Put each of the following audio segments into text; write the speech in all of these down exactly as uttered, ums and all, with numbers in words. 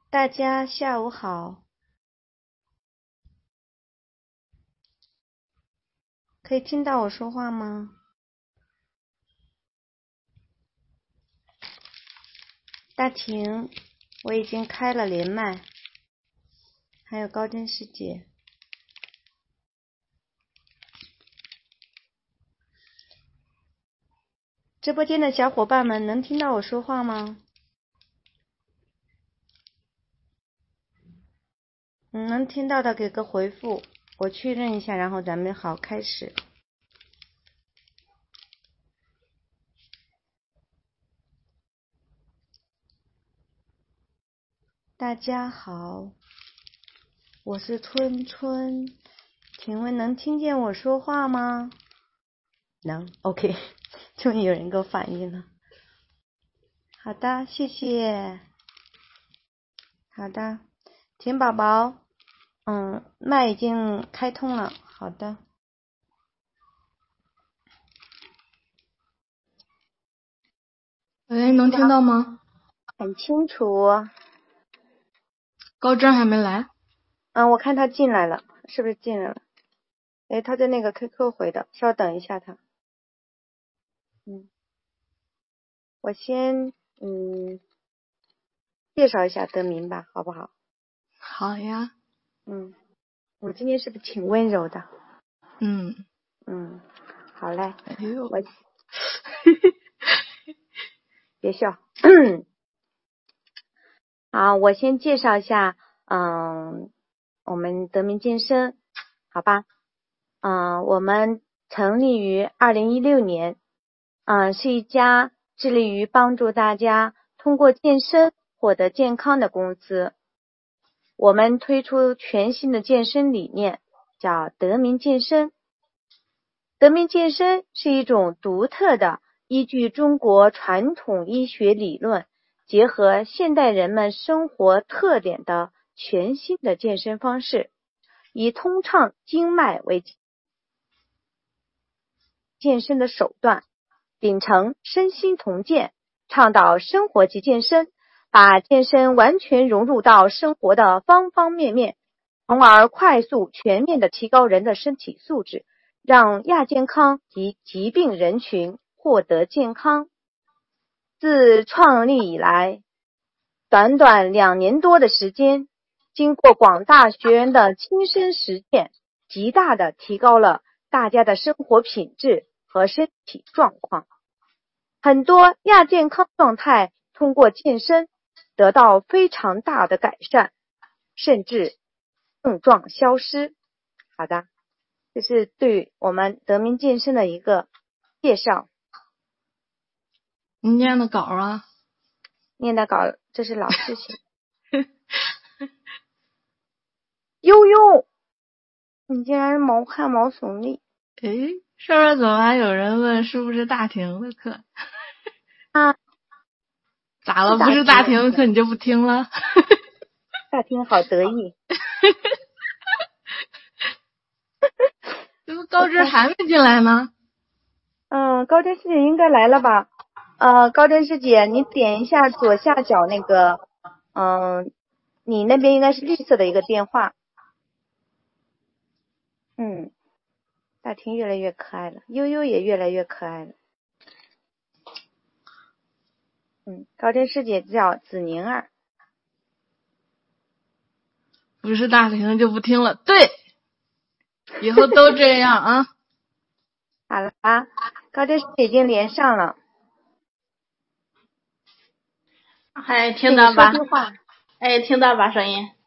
大家下午好，可以听到我说话吗？大婷，我已经开了连麦，还有高真师姐。直播间的小伙伴们能听到我说话吗？嗯，能听到的给个回复，我确认一下，然后咱们好开始。大家好，我是春春，请问能听见我说话吗？能 ，OK， 终于有人给我反应了。好的，谢谢。好的，婷宝宝，嗯，麦已经开通了。好的。 喂，能听到吗？ 很清楚。 高真还没来。 嗯，我看他进来了，是不是进来了？哎，他在那个 Q Q 回的，稍等一下他。嗯，我先嗯介绍一下德明吧，好不好？ 好呀。 嗯，我今天是不是挺温柔的？ 嗯嗯，好嘞。 哎呦， 我别笑。好，我先介绍一下，嗯，我们德明健身，好吧？嗯，我们成立于二零一六年，嗯，是一家致力于帮助大家通过健身获得健康的公司。我们推出全新的健身理念，叫德明健身。德明健身是一种独特的依据中国传统医学理论，结合现代人们生活特点的全新的健身方式，以通畅经脉为健身的手段，秉承身心同健，倡导生活即健身，把健身完全融入到生活的方方面面，从而快速全面地提高人的身体素质，让亚健康及疾病人群获得健康。自创立以来，短短两年多的时间，经过广大学员的亲身实践，极大地提高了大家的生活品质和身体状况。很多亚健康状态通过健身得到非常大的改善，甚至症状消失。好的，这是对我们德明健身的一个介绍。 你念的稿啊？ 念的稿，这是老师写。悠悠，你竟然毛汗毛耸立！ 诶，上面怎么还有人问是不是大婷的课？ 啊， 咋了？不是大婷的课你就不听了？ 大婷好得意。 怎么高真还没进来呢？ 嗯，高真师姐应该来了吧？呃，高真师姐，你点一下左下角那个，嗯，你那边应该是绿色的一个电话。嗯，大婷越来越可爱了，悠悠也越来越可爱了。嗯，高真师姐叫子宁儿。 不是大婷就不听了，对，以后都这样啊。 好了啊，高真师姐已经连上了。 还听到吧？ 说句话。 哎，听到吧？声音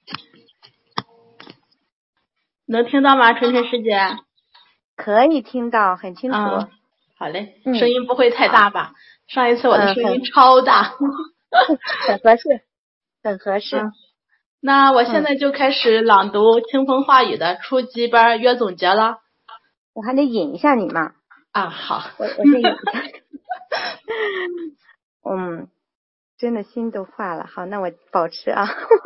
能听到吗？春春师姐？ 可以听到，很清楚。 嗯，好嘞， 嗯、 声音不会太大吧？上一次我的声音嗯、 超大。 很合适，很合适。 嗯，那我现在就开始朗读清风化雨的初级班约总结了。 我还得引一下你嘛。 啊，好。 我我先引一下。嗯，真的心都化了。好，那我保持啊。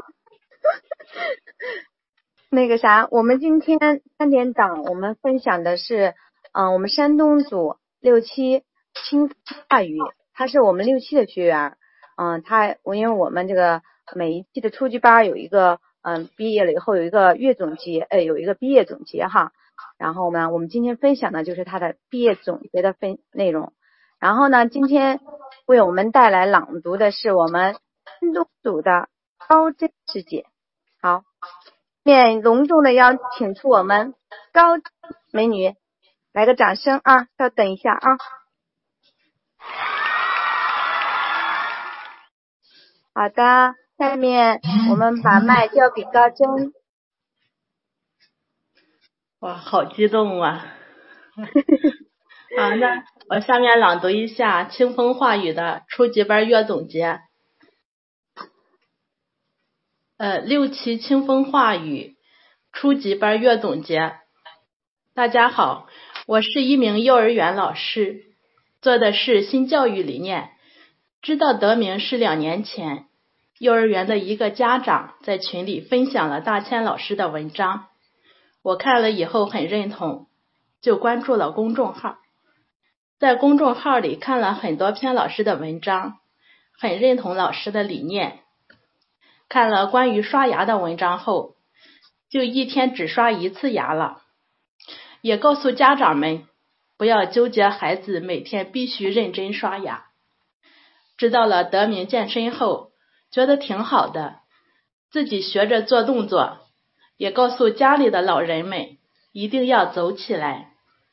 那个啥，我们今天三点档我们分享的是，嗯、呃，我们山东组六期清风化雨，他是我们六期的学员，嗯、呃，他我因为我们这个每一期的初级班有一个嗯毕业了以后有一个月总结，呃有一个毕业总结哈。然后呢，我们今天分享的就是他的毕业总结的分内容。然后呢，今天为我们带来朗读的是我们新东组的高真师姐。好，面隆重的邀请出我们高美女，来个掌声啊！稍等一下啊。好的，下面我们把麦交给高真。 哇，好激动啊！好，那我下面朗读一下清风话语的初级班月总结。呃，六期清风话语初级班月总结。大家好，我是一名幼儿园老师，做的是新教育理念。知道得名是两年前，幼儿园的一个家长在群里分享了大千老师的文章，我看了以后很认同，就关注了公众号。在公众号里看了很多篇老师的文章，很认同老师的理念。看了关于刷牙的文章后，就一天只刷一次牙了。也告诉家长们，不要纠结孩子每天必须认真刷牙。知道了得名健身后，觉得挺好的，自己学着做动作，也告诉家里的老人们，一定要走起来。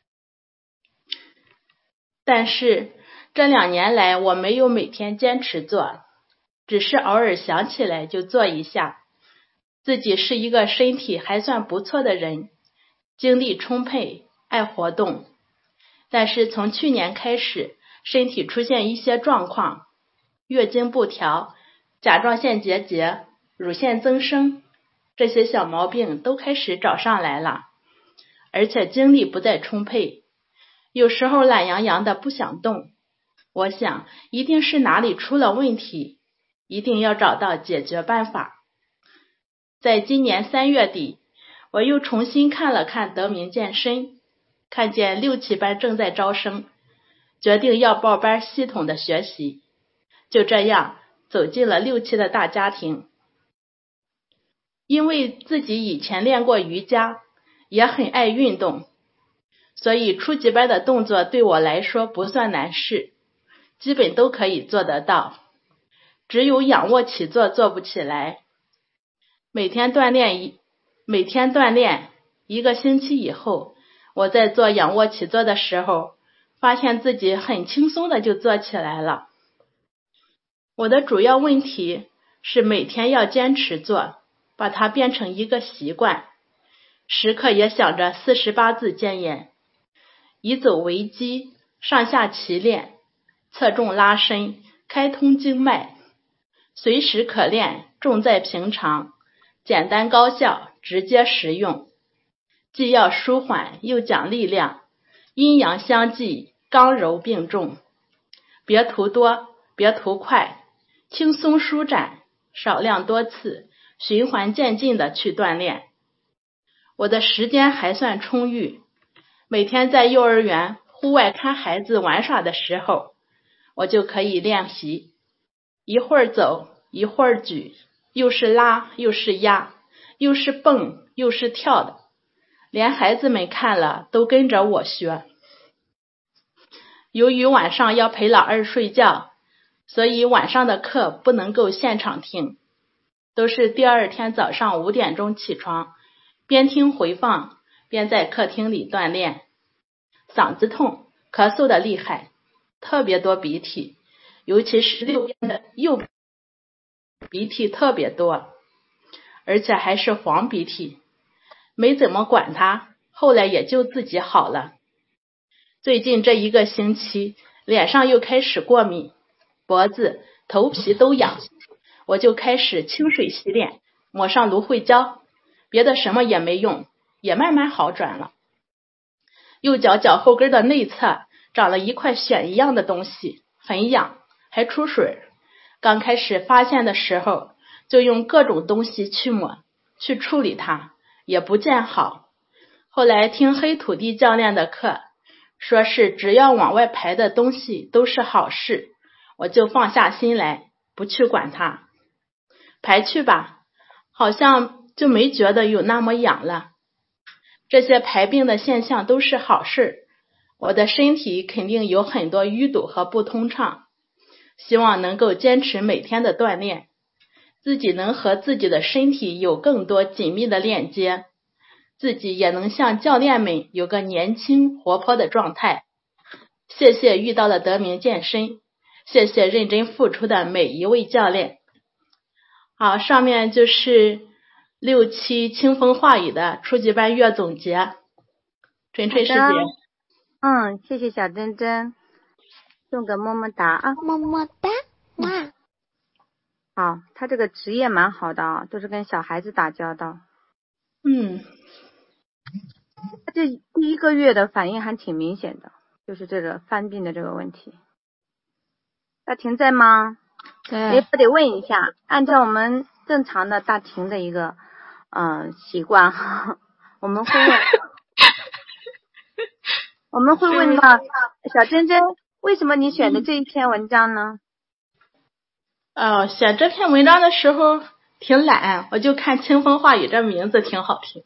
但是这两年来我没有每天坚持做，只是偶尔想起来就做一下。自己是一个身体还算不错的人，精力充沛，爱活动。但是从去年开始，身体出现一些状况，月经不调、甲状腺结节、乳腺增生，这些小毛病都开始找上来了，而且精力不再充沛，有时候懒洋洋的不想动。我想一定是哪里出了问题，一定要找到解决办法。在今年三月底，我又重新看了看得名健身，看见六期班正在招生，决定要报班系统的学习。就这样走进了六期的大家庭。因为自己以前练过瑜伽，也很爱运动，所以初级班的动作对我来说不算难事，基本都可以做得到，只有仰卧起坐做不起来。每天锻炼一每天锻炼一个星期以后，我在做仰卧起坐的时候，发现自己很轻松的就做起来了。我的主要问题是每天要坚持做，把它变成一个习惯，时刻也想着四十八字箴言，以走为基，上下齐练，侧重拉伸，开通经脉，随时可练，重在平常，简单高效，直接实用，既要舒缓又讲力量，阴阳相济，刚柔并重，别图多，别图快，轻松舒展，少量多次，循环渐进的去锻炼。我的时间还算充裕，每天在幼儿园户外看孩子玩耍的时候，我就可以练习，一会儿走，一会儿举，又是拉又是压，又是蹦又是跳的，连孩子们看了都跟着我学。由于晚上要陪老二睡觉，所以晚上的课不能够现场听，都是第二天早上五点钟起床，边听回放边在客厅里锻炼。嗓子痛，咳嗽的厉害，特别多鼻涕，尤其是右边的右鼻涕特别多，而且还是黄鼻涕，没怎么管它，后来也就自己好了。最近这一个星期，脸上又开始过敏，脖子、头皮都痒，我就开始清水洗脸，抹上芦荟胶，别的什么也没用，也慢慢好转了。右脚脚后跟的内侧长了一块癣一样的东西，很痒，还出水。刚开始发现的时候，就用各种东西去抹，去处理它，也不见好。后来听黑土地教练的课，说是只要往外排的东西都是好事，我就放下心来，不去管它。 排去吧，好像就没觉得有那么痒了。这些排病的现象都是好事，我的身体肯定有很多淤堵和不通畅，希望能够坚持每天的锻炼，自己能和自己的身体有更多紧密的链接，自己也能像教练们有个年轻活泼的状态。谢谢遇到了德明健身，谢谢认真付出的每一位教练。好，上面就是六期清风化雨的初级班月总结。纯粹师姐， 嗯，谢谢小珍珍，送个么么哒啊， 么么哒，哇！ 好，他这个职业蛮好的啊，都是跟小孩子打交道。 嗯， 他这第一个月的反应还挺明显的，就是这个犯病的这个问题。大婷在吗？ 对， 不得问一下，按照我们正常的大婷的一个嗯、呃、习惯，我们会问，我们会问到小珍珍，为什么你选的这一篇文章呢？ 呃，写这篇文章的时候挺懒，我就看清风化雨这名字挺好听。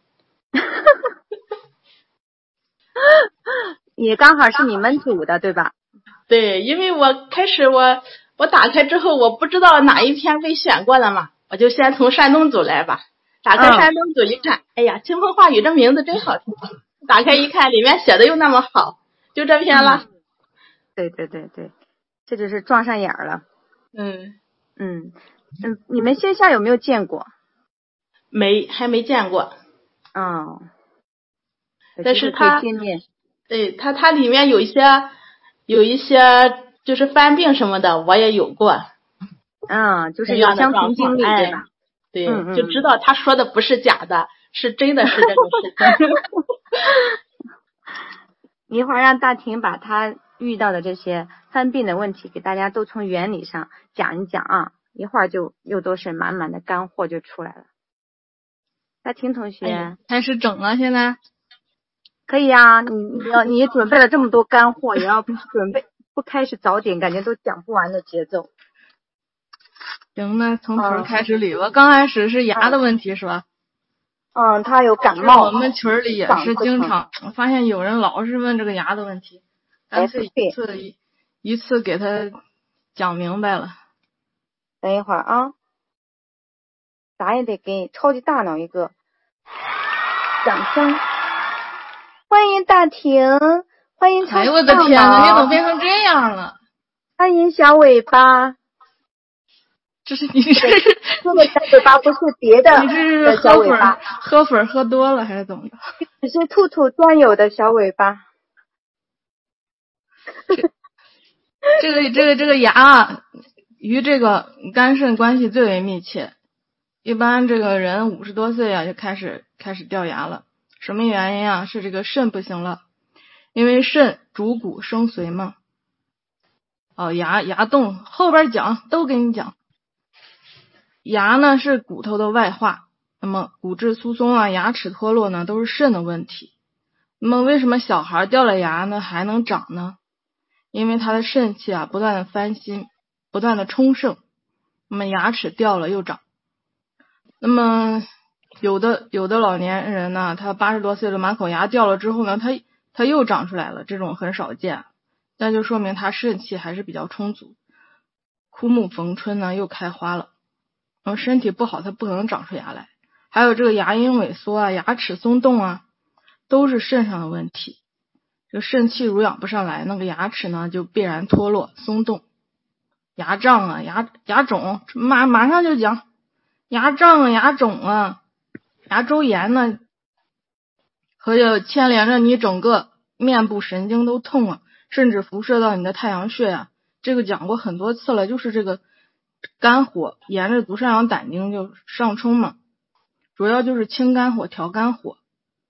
也刚好是你们组的对吧？ 对，因为我开始我我打开之后，我不知道哪一篇被选过了嘛，我就先从山东组来吧。打开山东组一看，嗯、哎呀，清风化雨这名字真好听。打开一看，里面写的又那么好，就这篇了。 嗯、对对对对，这就是撞上眼了。 嗯嗯嗯，你们线下有没有见过？ 没，还没见过。 哦， 但是它， 见面。 对它它里面有一些有一些就是犯病什么的，我也有过。 嗯，就是有相同经历对吧？ 对， 嗯嗯就知道他说的不是假的，是真的是这个事情。 一会儿让大婷把她遇到的这些犯病的问题给大家都从原理上讲一讲啊，一会儿就又都是满满的干货就出来了。大婷同学、哎、 开始整了，现在可以啊，你你要你准备了这么多干货，也要准备不开始早点，感觉都讲不完的节奏。 行，那从头开始理吧。嗯、刚开始是牙的问题、嗯、是吧？ 嗯，他有感冒。 我们群里也是经常，我发现有人老是问这个牙的问题，干脆一次一一次给他讲明白了。 等一会儿啊，咱也得给超级大脑一个掌声。欢迎大婷，欢迎超级大脑。 哎呦我的天哪，你怎么变成这样了？ 欢迎小尾巴。 这是你这是这个小尾巴不是别的， 你这是喝粉喝粉喝多了还是怎么的？ 只是兔兔专有的小尾巴。 这个这个这个牙啊，与这个肝肾关系最为密切。一般这个人五十多岁啊就开始开始掉牙了，什么原因啊？是这个肾不行了，因为肾主骨生髓嘛。哦，牙牙动后边讲都给你讲。牙呢是骨头的外化，那么骨质疏松啊、牙齿脱落呢都是肾的问题。那么为什么小孩掉了牙呢还能长呢？因为他的肾气啊不断的翻新，不断的充盛，那么牙齿掉了又长。那么有的有的老年人呢，他八十多岁了，满口牙掉了之后呢，他他又长出来了，这种很少见，那就说明他肾气还是比较充足。枯木逢春呢又开花了。然后身体不好，它不可能长出牙来。还有这个牙龈萎缩啊、牙齿松动啊，都是肾上的问题。这个肾气濡养不上来，那个牙齿呢就必然脱落、松动。牙胀啊、牙牙肿，马马上就讲牙胀啊、牙肿啊、牙周炎呢，和有牵连着你整个面部神经都痛啊，甚至辐射到你的太阳穴啊。这个讲过很多次了，就是这个。肝火沿着足上阳胆经就上冲嘛，主要就是清肝火、调肝火。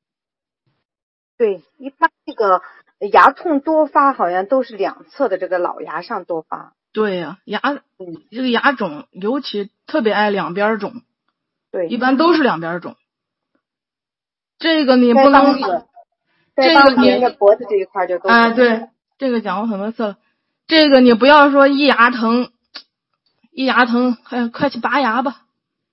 对，一般这个牙痛多发好像都是两侧的这个老牙上多发。 对呀、啊，牙这个牙肿尤其特别爱两边肿。 对， 一般都是两边肿。这个你不能， 这个你的脖子这一块就都哎，对，这个讲过很多次了。这个你不要说一牙疼。一牙疼，哎，快去拔牙吧！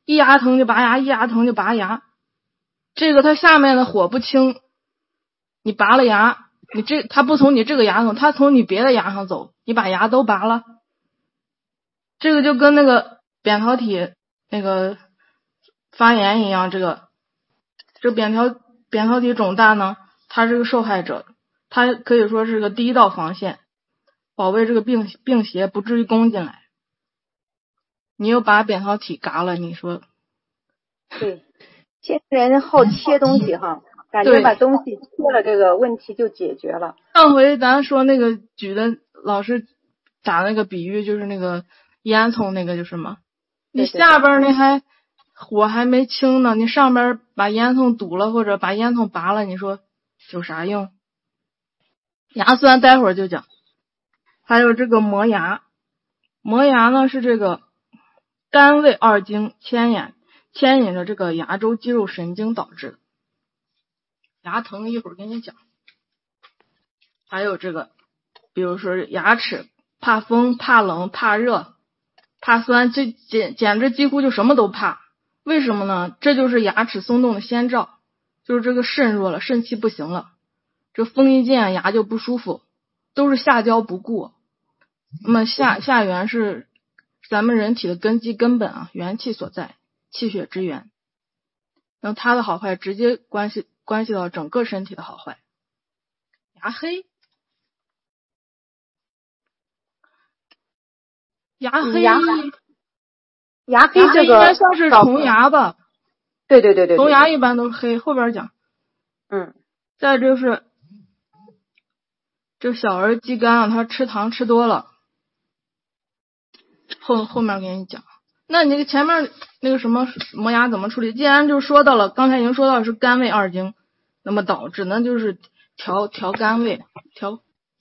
一牙疼就拔牙，一牙疼就拔牙。这个它下面的火不清，你拔了牙，你这它不从你这个牙上，它从你别的牙上走，你把牙都拔了。这个就跟那个扁桃体那个发炎一样，这个这扁桃扁桃体肿大呢，它是个受害者，它可以说是个第一道防线，保卫这个病病邪不至于攻进来。你又把扁桃体嘎了，你说？ 对，现在人好切东西哈，感觉把东西切了，这个问题就解决了。 上回咱说那个举的老师打那个比喻，就是那个烟囱那个就是嘛，你下边那还火还没清呢，你上边把烟囱堵了或者把烟囱拔了，你说有啥用？牙酸待会儿就讲。还有这个磨牙，磨牙呢是这个肝胃二经牵引牵引着这个牙周肌肉神经导致的。牙疼一会儿跟你讲。还有这个比如说牙齿怕风怕冷怕热怕酸，这简简直几乎就什么都怕。为什么呢？这就是牙齿松动的先兆，就是这个肾弱了，肾气不行了，这风一进牙就不舒服，都是下焦不顾。那么下下元是咱们人体的根基根本啊，元气所在，气血之源。那么它的好坏直接关系关系到整个身体的好坏。牙黑，牙黑， 牙牙黑这个应该算是虫牙吧？ 对对对对， 虫牙一般都是黑，后边讲。 嗯， 再就是这小儿肌酐啊，他吃糖吃多了，后后面给你讲。那你那个前面那个什么磨牙怎么处理？既然就说到了，刚才已经说到是肝胃二经，那么导致呢就是调调肝胃，调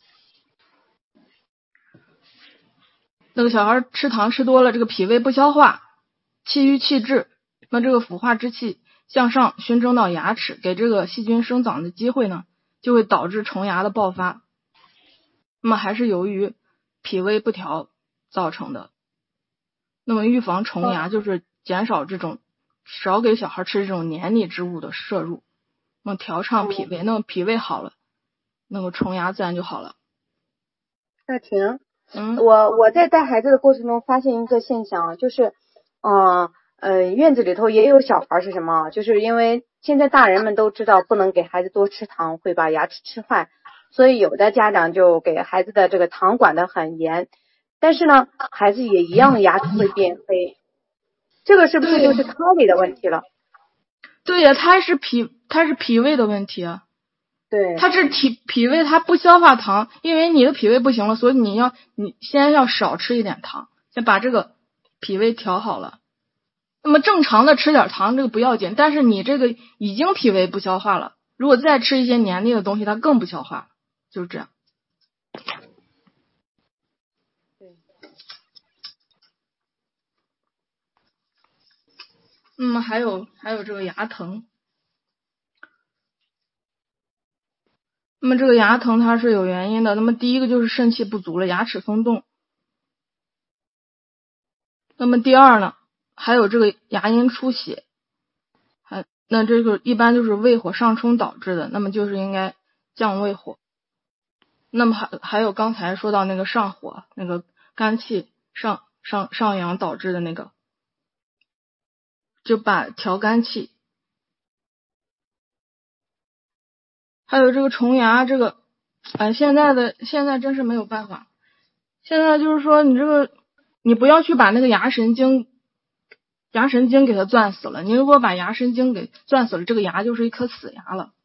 那个小孩吃糖吃多了，这个脾胃不消化，气郁气滞，那这个腐化之气向上熏蒸到牙齿，给这个细菌生长的机会呢，就会导致虫牙的爆发。那么还是由于脾胃不调造成的。那么预防虫牙就是减少这种少给小孩吃这种黏腻之物的摄入，那么调畅脾胃，那么脾胃好了，那么虫牙自然就好了。 大婷， 嗯， 我我在带孩子的过程中发现一个现象，就是呃呃院子里头也有小孩是什么，就是因为现在大人们都知道不能给孩子多吃糖，会把牙齿吃坏，所以有的家长就给孩子的这个糖管得很严，但是呢孩子也一样牙齿会变黑，这个是不是就是胎里的问题了？ 对呀，它是脾它是脾胃的问题啊。 对， 它是脾脾胃它不消化糖，因为你的脾胃不行了，所以你要你先要少吃一点糖，先把这个脾胃调好了。那么正常的吃点糖这个不要紧，但是你这个已经脾胃不消化了，如果再吃一些黏腻的东西，它更不消化，就是这样。 对。 那么还有还有这个牙疼。那么这个牙疼它是有原因的，那么第一个就是肾气不足了，牙齿松动。那么第二呢，还有这个牙龈出血，还那这个一般就是胃火上冲导致的，那么就是应该降胃火。那么还还有刚才说到那个上火，那个肝气上上上扬导致的那个，就把调肝气。还有这个虫牙，这个哎，现在的现在真是没有办法。现在就是说，你这个你不要去把那个牙神经牙神经给它攥死了。你如果把牙神经给攥死了，这个牙就是一颗死牙了。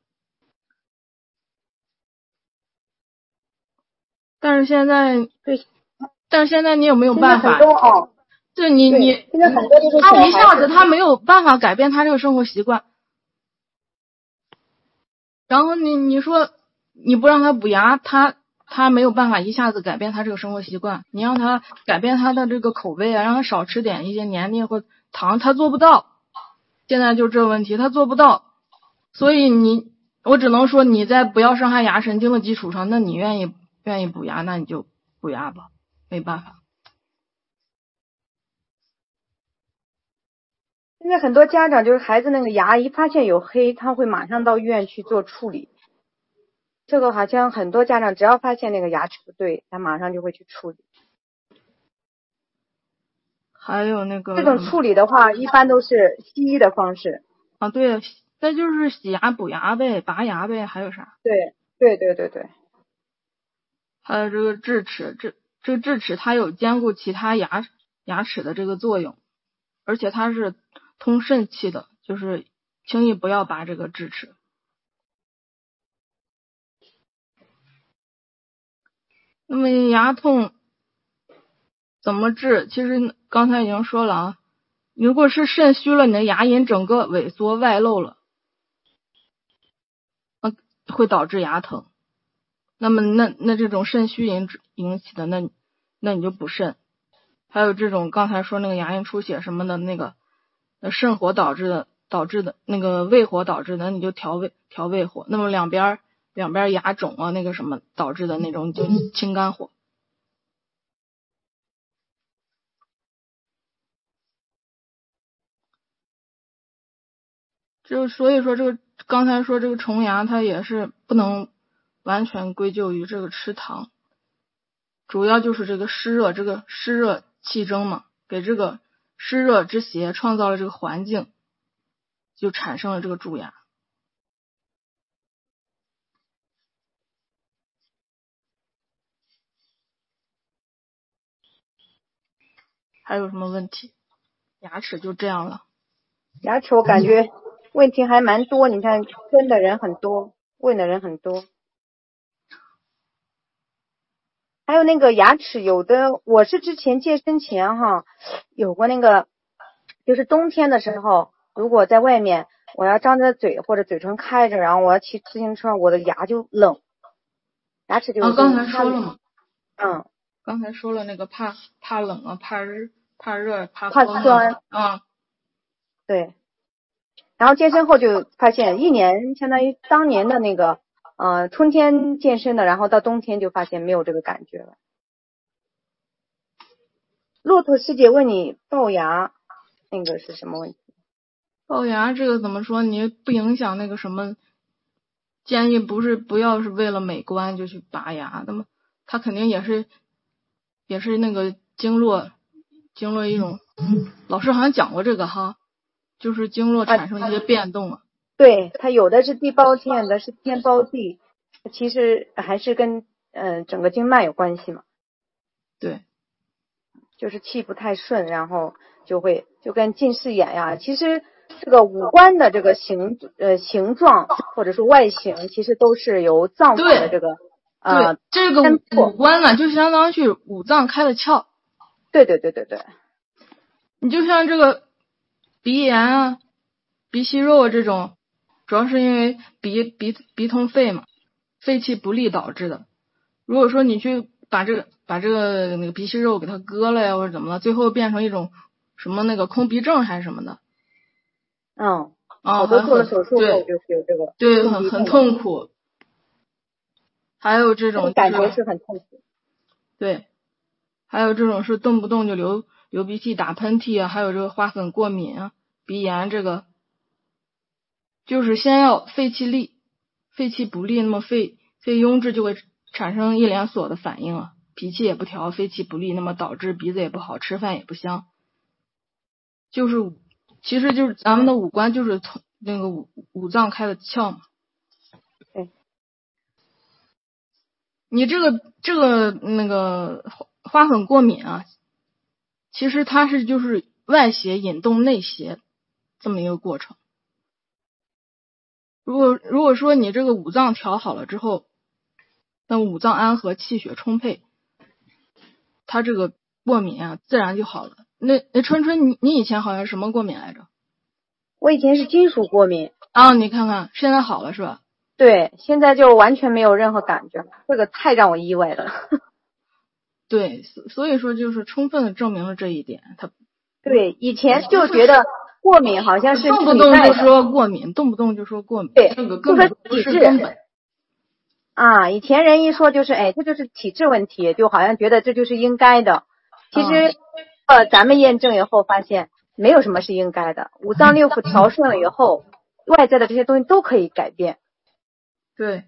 但是现在对， 但是现在你有没有办法？ 哦， 对你你现在很多就是他一下子他没有办法改变他这个生活习惯。然后你你说你不让他补牙，他他没有办法一下子改变他这个生活习惯。你让他改变他的这个口味啊，让他少吃点一些黏腻或糖，他做不到。现在就这个问题，他做不到。所以你我只能说你在不要伤害牙神经的基础上，那你愿意愿意补牙，那你就补牙吧，没办法。 现在很多家长就是孩子那个牙一发现有黑，他会马上到医院去做处理。这个好像很多家长只要发现那个牙齿不对，他马上就会去处理。 还有那个这种处理的话，一般都是西医的方式。 啊，对，那就是洗牙、补牙呗，拔牙呗，还有啥？ 对对对对对。 还有这个智齿，这这个智齿它有兼顾其他牙牙齿的这个作用，而且它是通肾气的，就是轻易不要拔这个智齿。那么牙痛怎么治？其实刚才已经说了啊，如果是肾虚了，你的牙龈整个萎缩外露了，呃，会导致牙疼。那么那那这种肾虚引引起的，那那你就补肾。还有这种刚才说那个牙龈出血什么的，那个呃肾火导致的导致的那个胃火导致的，你就调胃调胃火。那么两边两边牙肿啊那个什么导致的那种，你就清肝火。就所以说这个刚才说这个虫牙它也是不能完全归咎于这个吃糖，主要就是这个湿热，这个湿热气蒸嘛，给这个湿热之邪创造了这个环境，就产生了这个蛀牙。还有什么问题？牙齿就这样了。 牙齿我感觉问题还蛮多，你看问的人很多，问的人很多。还有那个牙齿，有的我是之前健身前哈有过那个，就是冬天的时候，如果在外面我要张着嘴或者嘴唇开着，然后我要骑自行车，我的牙就冷，牙齿就啊，刚才说了嘛。 嗯。 刚才说了那个怕怕冷啊，怕热怕热怕怕风酸啊。 对。然后健身后就发现，一年相当于当年的那个呃春天健身的，然后到冬天就发现没有这个感觉了。骆驼师姐问你龅牙那个是什么问题？ 龅牙这个怎么说？你不影响那个什么？建议不是不要是为了美观就去拔牙，那么它肯定也是也是那个经络经络一种，老师好像讲过这个哈，就是经络产生一些变动啊。 对，它有的是地包天，有的是天包地，其实还是跟呃整个经脉有关系嘛。 对， 就是气不太顺，然后就会就跟近视眼呀，其实这个五官的这个形呃形状或者是外形，其实都是由脏腑的这个呃对这个五官呢，就相当于五脏开了窍。 对对对对对。 你就像这个鼻炎啊、鼻息肉啊这种，主要是因为鼻鼻鼻通肺嘛，肺气不利导致的。如果说你去把这个把这个那个鼻息肉给它割了呀，或者怎么了，最后变成一种什么那个空鼻症还是什么的。 嗯， 啊， 好多做了手术后就是有这个， 对，很很痛苦。还有这种、就是、 感觉是很痛苦。 对，还有这种是动不动就流流鼻涕、打喷嚏啊，还有这个花粉过敏啊、鼻炎，这个就是先要肺气利，肺气不利，那么肺肺壅滞就会产生一连锁的反应啊，脾气也不调，肺气不利，那么导致鼻子也不好，吃饭也不香。就是其实就是咱们的五官就是从那个五五脏开的窍嘛。 对。 你这个这个那个花粉过敏啊，其实它是就是外邪引动内邪这么一个过程。如果如果说你这个五脏调好了之后，那五脏安和，气血充沛，它这个过敏啊自然就好了。那那春春你你以前好像什么过敏来着？ 我以前是金属过敏。 啊，你看看现在好了是吧？ 对，现在就完全没有任何感觉了，这个太让我意外了。 对，所以说就是充分的证明了这一点。他对，以前就觉得过敏好像是动不动就说过敏，动不动就说过敏， 对， 这个根本不是根本。 啊，以前人一说就是哎，这就是体质问题，就好像觉得这就是应该的。其实、啊、呃，咱们验证以后发现， 没有什么是应该的。五脏六腑调顺了以后，外在的这些东西都可以改变。 对，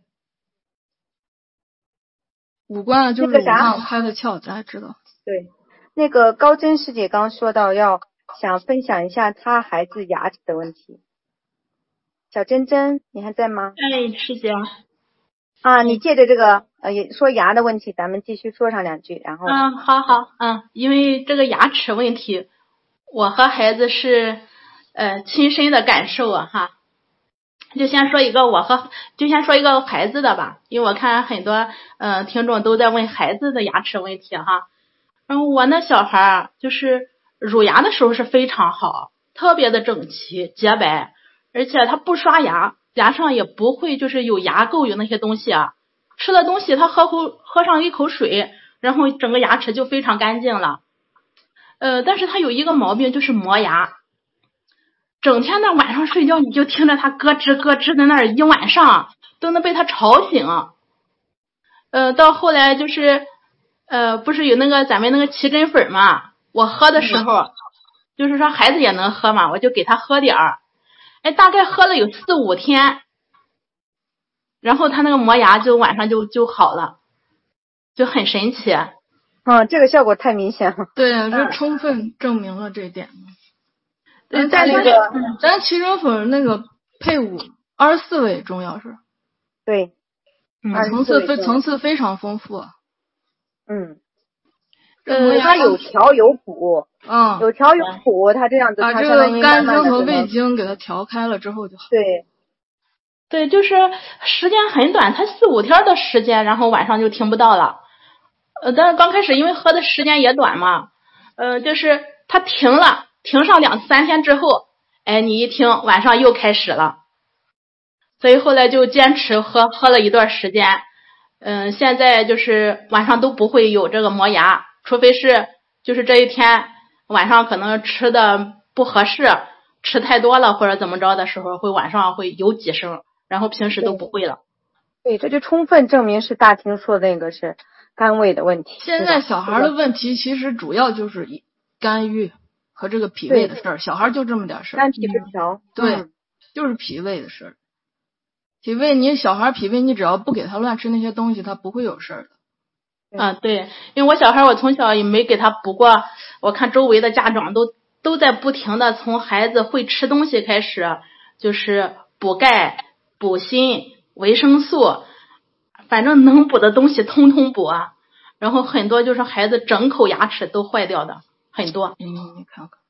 五官就是五脏开的窍，咱也知道。 对，那个高真师姐刚说到要想分享一下她孩子牙齿的问题。小珍珍，你还在吗？ 哎，师姐。 啊，你借着这个呃也说牙的问题，咱们继续说上两句，然后。 嗯，好好，嗯，因为这个牙齿问题，我和孩子是呃亲身的感受啊哈。就先说一个我和就先说一个孩子的吧，因为我看很多呃听众都在问孩子的牙齿问题哈。然后我那小孩啊，就是乳牙的时候是非常好，特别的整齐洁白，而且他不刷牙，牙上也不会就是有牙垢有那些东西啊。吃了东西他喝口喝上一口水，然后整个牙齿就非常干净了。呃，但是他有一个毛病，就是磨牙。整天的晚上睡觉，你就听着他咯吱咯吱在那儿一晚上，都能被他吵醒。呃，到后来就是呃，不是有那个咱们那个奇珍粉嘛，我喝的时候，就是说孩子也能喝嘛，我就给他喝点儿。哎，大概喝了有四五天，然后他那个磨牙就晚上就就好了，就很神奇。 嗯，这个效果太明显了。 对啊，这充分证明了这一点。 嗯，在那个咱奇珍粉那个配伍二十四味中药是。 对。 嗯，层次非层次非常丰富。 嗯。呃，它有调有补。 嗯。 有调有补，它这样子把这个肝经和胃经给它调开了之后就好。 对。 对，就是时间很短，才四五天的时间，然后晚上就听不到了。呃，但是刚开始因为喝的时间也短嘛，呃，就是他停了，停上两三天之后，哎，你一听晚上又开始了，所以后来就坚持喝，喝了一段时间，嗯、呃，现在就是晚上都不会有这个磨牙，除非是就是这一天晚上可能吃的不合适，吃太多了或者怎么着的时候，会晚上会有几声。然后平时都不会了。 对，这就充分证明是大厅说的那个是肝胃的问题。 现在小孩的问题其实主要就是肝郁和这个脾胃的事儿，小孩就这么点事儿。 肝脾不调。 对、 嗯， 就是脾胃的事儿。脾胃，你小孩脾胃，你只要不给他乱吃那些东西，他不会有事儿的。啊，对，因为我小孩我从小也没给他补过，我看周围的家长都都在不停的从孩子会吃东西开始，就是补钙。补锌、维生素，反正能补的东西通通补啊。然后很多就是孩子整口牙齿都坏掉的，很多。 嗯，你看看。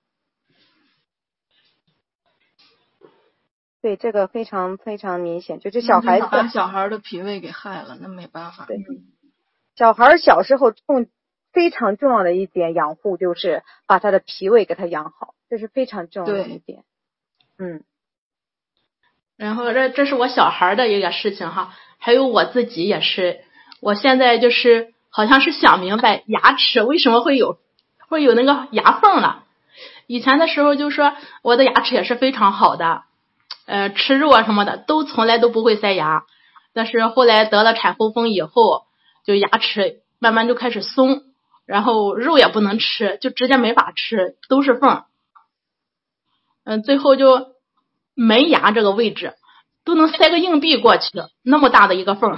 对，这个非常非常明显，就这小孩子把小孩的脾胃给害了，那没办法。 对，小孩小时候重非常重要的一点养护就是把他的脾胃给他养好，这是非常重要的一点。嗯。 然后这这是我小孩的一个事情哈，还有我自己也是，我现在就是好像是想明白牙齿为什么会有会有那个牙缝了。以前的时候就说我的牙齿也是非常好的，呃，吃肉啊什么的都从来都不会塞牙，但是后来得了产后风以后，就牙齿慢慢就开始松，然后肉也不能吃，就直接没法吃，都是缝。嗯，最后就。门牙这个位置都能塞个硬币过去，那么大的一个缝，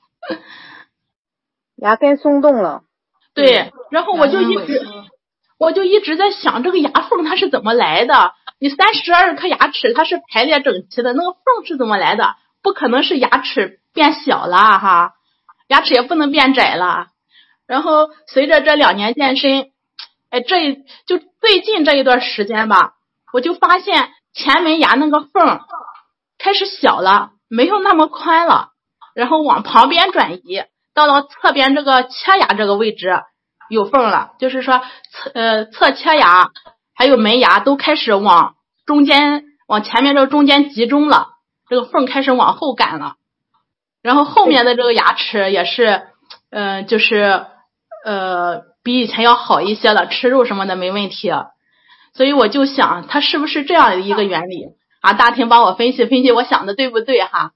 牙根松动了。 对，然后我就一直我就一直在想这个牙缝它是怎么来的？你三十二颗牙齿它是排列整齐的，那个缝是怎么来的？不可能是牙齿变小了哈，牙齿也不能变窄了。然后随着这两年健身，哎，这就最近这一段时间吧，我就发现。前门牙那个缝开始小了，没有那么宽了，然后往旁边转移，到了侧边这个切牙这个位置有缝了，就是说侧呃侧切牙还有门牙都开始往中间往前面这个中间集中了，这个缝开始往后赶了，然后后面的这个牙齿也是嗯、呃、就是呃比以前要好一些了，吃肉什么的没问题。所以我就想它是不是这样的一个原理啊？大厅帮我分析分析，我想的对不对哈？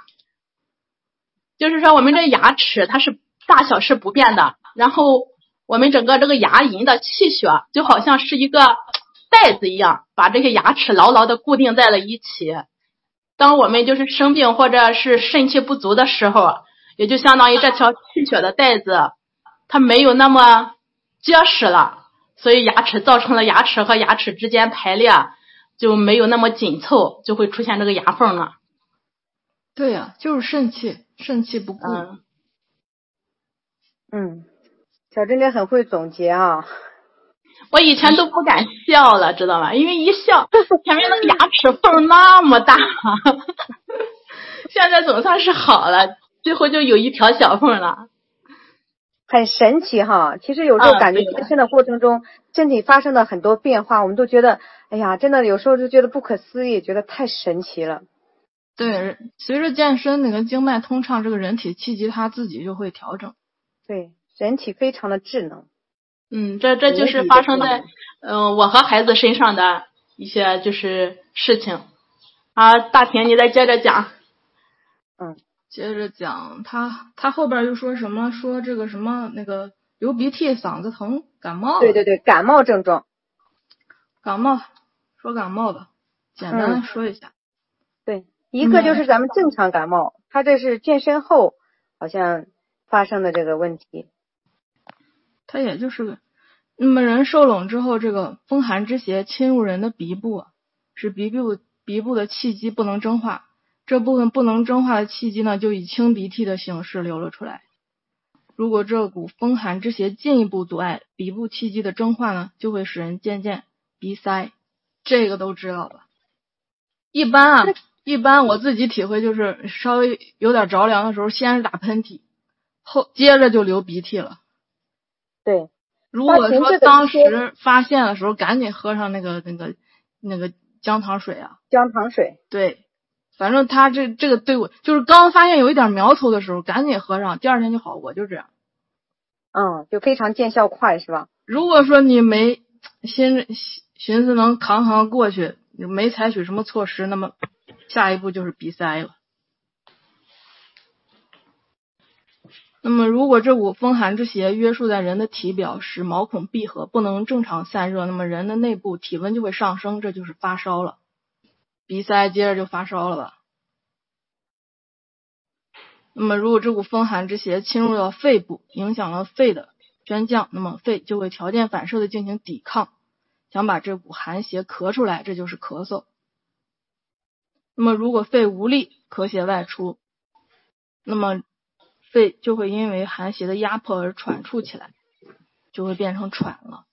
就是说我们这牙齿它是大小是不变的，然后我们整个这个牙龈的气血就好像是一个带子一样，把这些牙齿牢牢的固定在了一起。当我们就是生病或者是肾气不足的时候，也就相当于这条气血的带子它没有那么结实了，所以牙齿造成了牙齿和牙齿之间排列就没有那么紧凑，就会出现这个牙缝了。 对呀、啊，就是肾气肾气不固。 嗯嗯，小珍珍很会总结啊。 我以前都不敢笑了，知道吗？因为一笑前面那个牙齿缝那么大现在总算是好了，最后就有一条小缝了。 很神奇哈，其实有时候感觉健身的过程中、嗯、身体发生了很多变化，我们都觉得哎呀，真的有时候就觉得不可思议，觉得太神奇了。 对，随着健身那个经脉通畅，这个人体气机它自己就会调整。 对，人体非常的智能。 嗯，这这就是发生在嗯、呃、我和孩子身上的一些就是事情。啊，大婷你再接着讲。 嗯， 接着讲，他他后边又说什么？说这个什么那个流鼻涕、嗓子疼、感冒。 对对对，感冒症状。 感冒，说感冒吧，简单说一下。 嗯、对，一个就是咱们正常感冒，他、嗯、这是健身后好像发生的这个问题。 他也就是个，那么人受冷之后，这个风寒之邪侵入人的鼻部，使鼻部鼻部的气机不能蒸化。这部分不能蒸化的气机呢，就以清鼻涕的形式流了出来。如果这股风寒之邪进一步阻碍鼻部气机的蒸化呢，就会使人渐渐鼻塞。这个都知道吧？一般啊，一般我自己体会就是稍微有点着凉的时候，先是打喷嚏，后接着就流鼻涕了。 对， 如果说当时发现的时候，赶紧喝上那个那个那个姜糖水啊。 姜糖水。 对。反正他这这个对我就是刚发现有一点苗头的时候，赶紧喝上，第二天就好，我就这样。 嗯，就非常见效快，是吧？ 如果说你没心寻思能扛扛过去，没采取什么措施，那么下一步就是鼻塞了。那么如果这股风寒之邪约束在人的体表，使毛孔闭合，不能正常散热，那么人的内部体温就会上升，这就是发烧了。鼻塞接着就发烧了吧。那么如果这股风寒之邪侵入到肺部，影响了肺的宣降，那么肺就会条件反射的进行抵抗，想把这股寒邪咳出来，这就是咳嗽。那么如果肺无力，咳血外出，那么肺就会因为寒邪的压迫而喘促起来，就会变成喘了。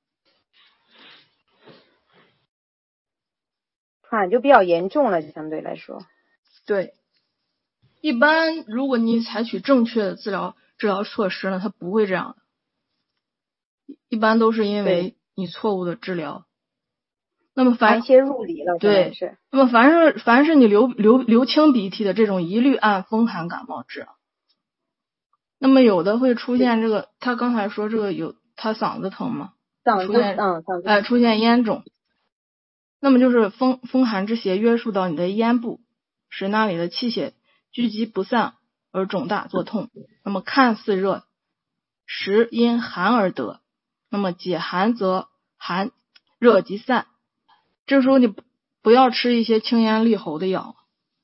喘就比较严重了，相对来说。 对，一般如果你采取正确的治疗治疗措施呢，它不会这样的。一般都是因为你错误的治疗。那么凡寒邪入里了， 对， 是。 那么凡是凡是你流流流清鼻涕的这种，一律按风寒感冒治。那么有的会出现这个，他刚才说这个有他嗓子疼嘛， 嗓子出现嗯嗓子哎出现咽肿，那么就是风风寒之邪约束到你的咽部，使那里的气血聚集不散而肿大作痛。那么看似热，实因寒而得。那么解寒则寒，热即散。这时候你不要吃一些清咽利喉的药，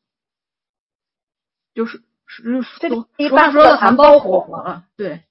就是是俗话说的寒包火了。对。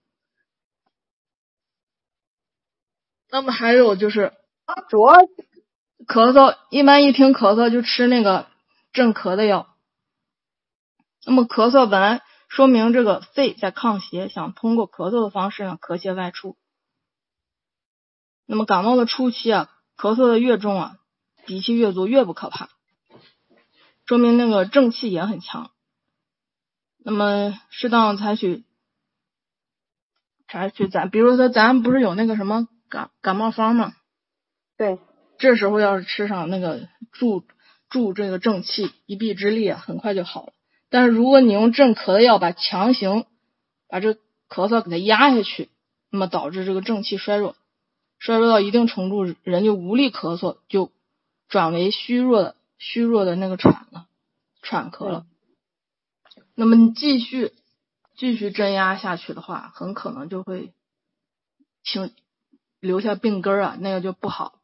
那么还有就是主咳嗽，一般一听咳嗽就吃那个镇咳的药。那么咳嗽本来说明这个肺在抗邪，想通过咳嗽的方式呢咳血外出。那么感冒的初期啊，咳嗽的越重啊，鼻涕越足越不可怕，说明那个正气也很强。那么适当采取采取咱比如说咱不是有那个什么感感冒方吗？ 对， 这时候要是吃上那个助助这个正气一臂之力啊，很快就好了。但是如果你用镇咳的药把强行把这咳嗽给它压下去，那么导致这个正气衰弱，衰弱到一定程度，人就无力咳嗽，就转为虚弱的虚弱的那个喘了，喘咳了。那么你继续继续镇压下去的话，很可能就会请留下病根啊，那个就不好不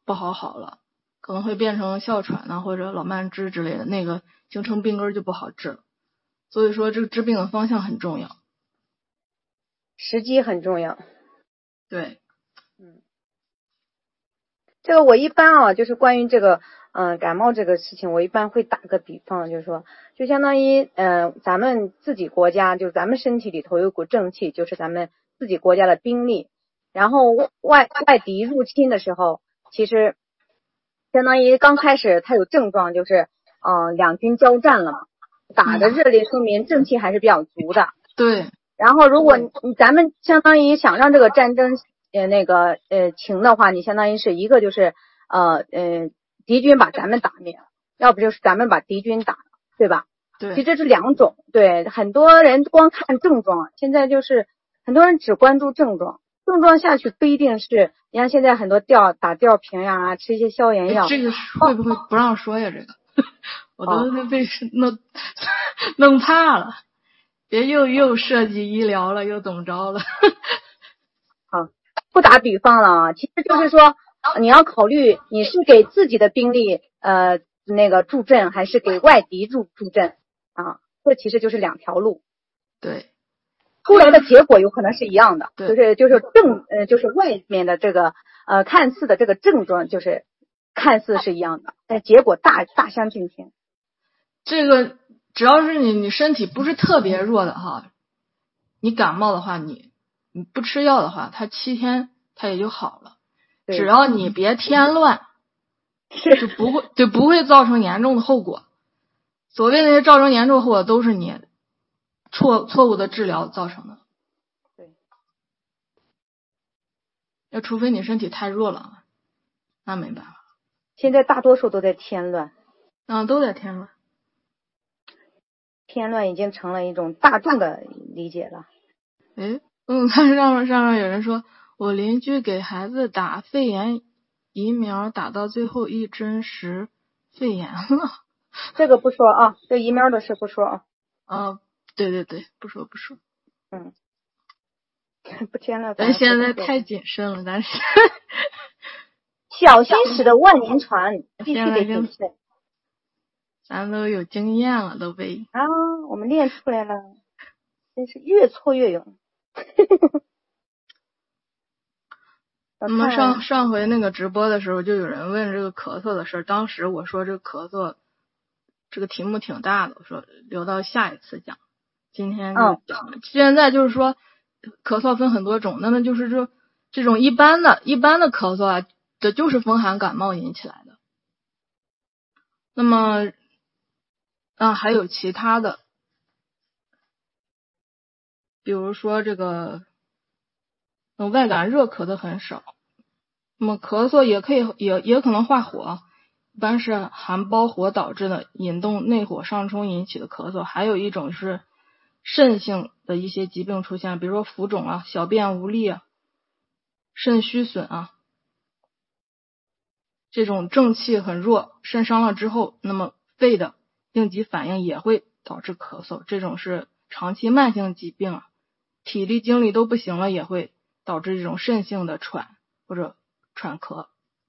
不好好了，可能会变成哮喘呐、啊、或者老慢支之类的，那个形成病根就不好治了。所以说这个治病的方向很重要， 时机很重要。 对， 嗯，这个我一般啊，就是关于这个嗯、呃、感冒这个事情，我一般会打个比方，就是说，就相当于呃咱们自己国家，就是咱们身体里头有股正气，就是咱们自己国家的兵力，然后外外敌入侵的时候，其实相当于刚开始它有症状，就是嗯、呃、两军交战了嘛，打的热烈，说明正气还是比较足的。 对。 然后如果你咱们相当于想让这个战争呃那个呃停的话，你相当于是一个就是呃呃敌军把咱们打灭了，要不就是咱们把敌军打了，对吧？ 对。 其实这是两种，对，很多人光看症状，现在就是很多人只关注症状，症状下去不一定是，你看现在很多吊打吊瓶呀，吃一些消炎药， 这个会不会不让说呀？这个我都被弄弄怕了。别又又涉及医疗了，又怎么着了？ 好，不打比方了啊，其实就是说，你要考虑你是给自己的兵力呃那个助阵，还是给外敌助助阵啊？这其实就是两条路。 对， 出来的结果有可能是一样的， 对， 就是就是症呃就是外面的这个呃看似的这个症状就是看似是一样的，但结果大大相径庭。 这个。只要是你你身体不是特别弱的哈，你感冒的话，你你不吃药的话，它七天它也就好了。只要你别添乱，就不会就不会造成严重的后果。所谓那些造成严重后果，都是你错错误的治疗造成的。 对。 要除非你身体太弱了，那没办法。 现在大多数都在添乱。 嗯，都在添乱。 添乱已经成了一种大众的理解了。 哎，嗯，看上面上面有人说，我邻居给孩子打肺炎疫苗，打到最后一针时肺炎了。 这个不说啊，这疫苗的事不说啊。 啊，对对对，不说不说。 嗯，不添乱。 咱现在太谨慎了，咱是小心驶得万年船，必须得谨慎。 咱都有经验了，都被啊，我们练出来了，真是越挫越勇。 那么上上回那个直播的时候，就有人问这个咳嗽的事儿，当时我说这个咳嗽这个题目挺大的，我说留到下一次讲，今天就讲了。嗯、现在就是说咳嗽分很多种，那么就是这这种一般的一般的咳嗽啊，这就是风寒感冒引起来的。那么啊，还有其他的，比如说这个，嗯，外感热咳的很少。那么咳嗽也可以，也也可能化火，一般是寒包火导致的引动内火上冲引起的咳嗽。还有一种是肾性的一些疾病出现，比如说浮肿啊、小便无力啊、肾虚损啊，这种正气很弱，肾伤了之后，那么肺的应急反应也会导致咳嗽，这种是长期慢性疾病啊，体力精力都不行了，也会导致这种肾性的喘或者喘咳。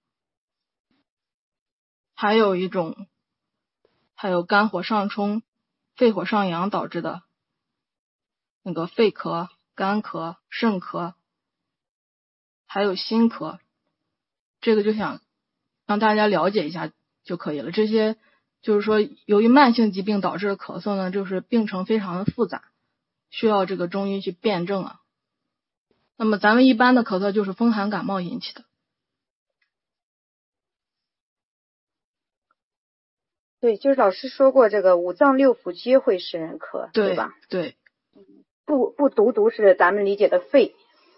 还有一种，还有肝火上冲、肺火上扬导致的那个肺咳、肝咳、肾咳，还有心咳，这个就想让大家了解一下就可以了。这些就是说，由于慢性疾病导致的咳嗽呢，就是病程非常的复杂，需要这个中医去辨证啊。那么咱们一般的咳嗽就是风寒感冒引起的。 对，就是老师说过，这个五脏六腑皆会使人咳， 对, 对吧？ 对， 不不独独是咱们理解的肺。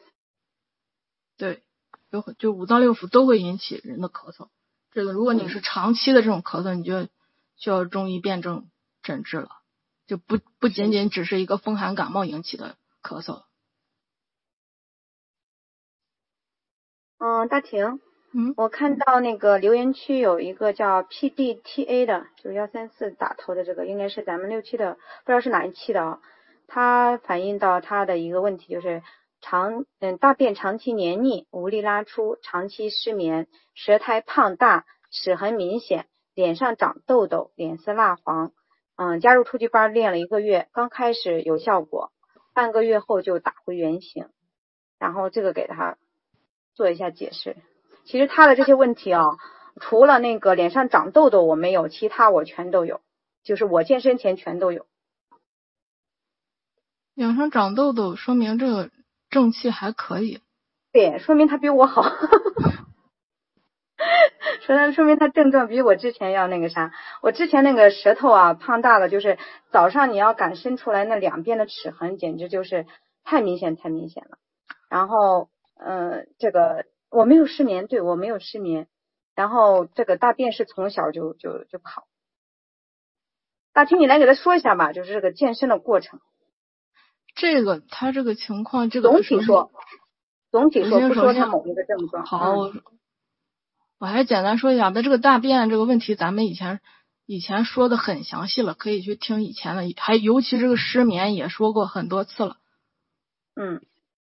对，有就五脏六腑都会引起人的咳嗽。这个如果你是长期的这种咳嗽，你就需要中医辨证诊治了，就不不仅仅只是一个风寒感冒引起的咳嗽。 嗯，大婷， 嗯， 我看到那个留言区有一个叫 P D T A 的九一三四打头的，这个应该是咱们六期的，不知道是哪一期的啊。他反映到他的一个问题，就是长嗯大便长期黏腻，无力拉出，长期失眠，舌苔胖大，齿痕明显，脸上长痘痘，脸色蜡黄。嗯，加入初级班练了一个月，刚开始有效果，半个月后就打回原形。然后这个给他做一下解释。其实他的这些问题啊，除了那个脸上长痘痘我没有，其他我全都有，就是我健身前全都有。 脸上长痘痘说明这个正气还可以。 对，说明他比我好。说他说明他症状比我之前要那个啥，我之前那个舌头啊胖大了，就是早上你要敢伸出来那两边的齿痕，简直就是太明显太明显了。然后呃这个我没有失眠，对我没有失眠。然后这个大便是从小就就就跑。大青你来给他说一下吧，就是这个健身的过程。 这个他这个情况，这个总体说，总体说不说他首先某一个症状。 好， 嗯、 我还简单说一下，那这个大便这个问题，咱们以前以前说的很详细了，可以去听以前的，还尤其这个失眠也说过很多次了。 嗯。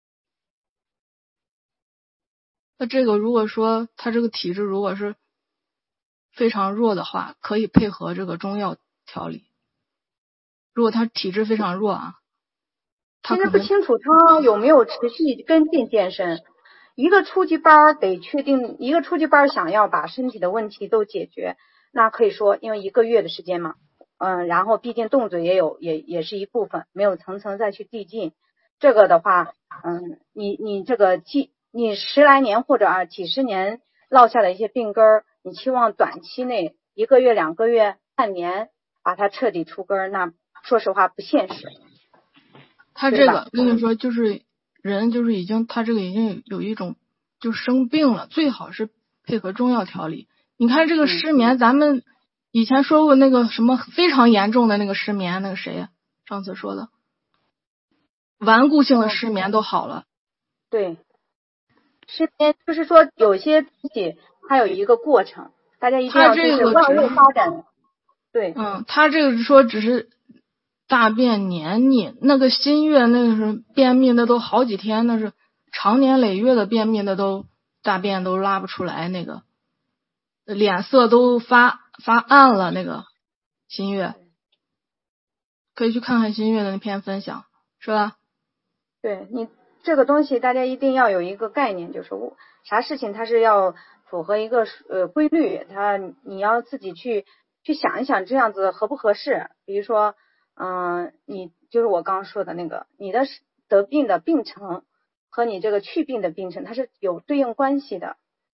那这个如果说他这个体质如果是非常弱的话，可以配合这个中药调理。如果他体质非常弱啊，他现在不清楚他有没有持续跟进健身。一个初级班得确定，一个初级班想要把身体的问题都解决，那可以说因为一个月的时间嘛，嗯，然后毕竟动作也有也也是一部分，没有层层再去递进。这个的话，嗯，你你这个几你十来年或者啊几十年落下的一些病根儿，你期望短期内一个月两个月半年把它彻底除根儿，那说实话不现实。 他这个跟你说就是人就是已经他这个已经有一种就生病了，最好是配合中药调理。你看这个失眠， 嗯、 咱们以前说过那个什么非常严重的那个失眠，那个谁呀？上次说的顽固性的失眠都好了。 哦、对，失眠就是说有些东西它有一个过程，大家一定要就是万物发展。对， 嗯，他这个说只是大便黏腻，那个新月那个是便秘，那都好几天，那是长年累月的便秘，那都大便都拉不出来，那个脸色都发发暗了，那个新月可以去看看新月的那篇分享，是吧？ 对，你这个东西大家一定要有一个概念，就是啥事情它是要符合一个呃规律，它你要自己去去想一想这样子合不合适。比如说嗯、呃，你就是我刚刚说的那个，你的得病的病程和你这个去病的病程它是有对应关系的。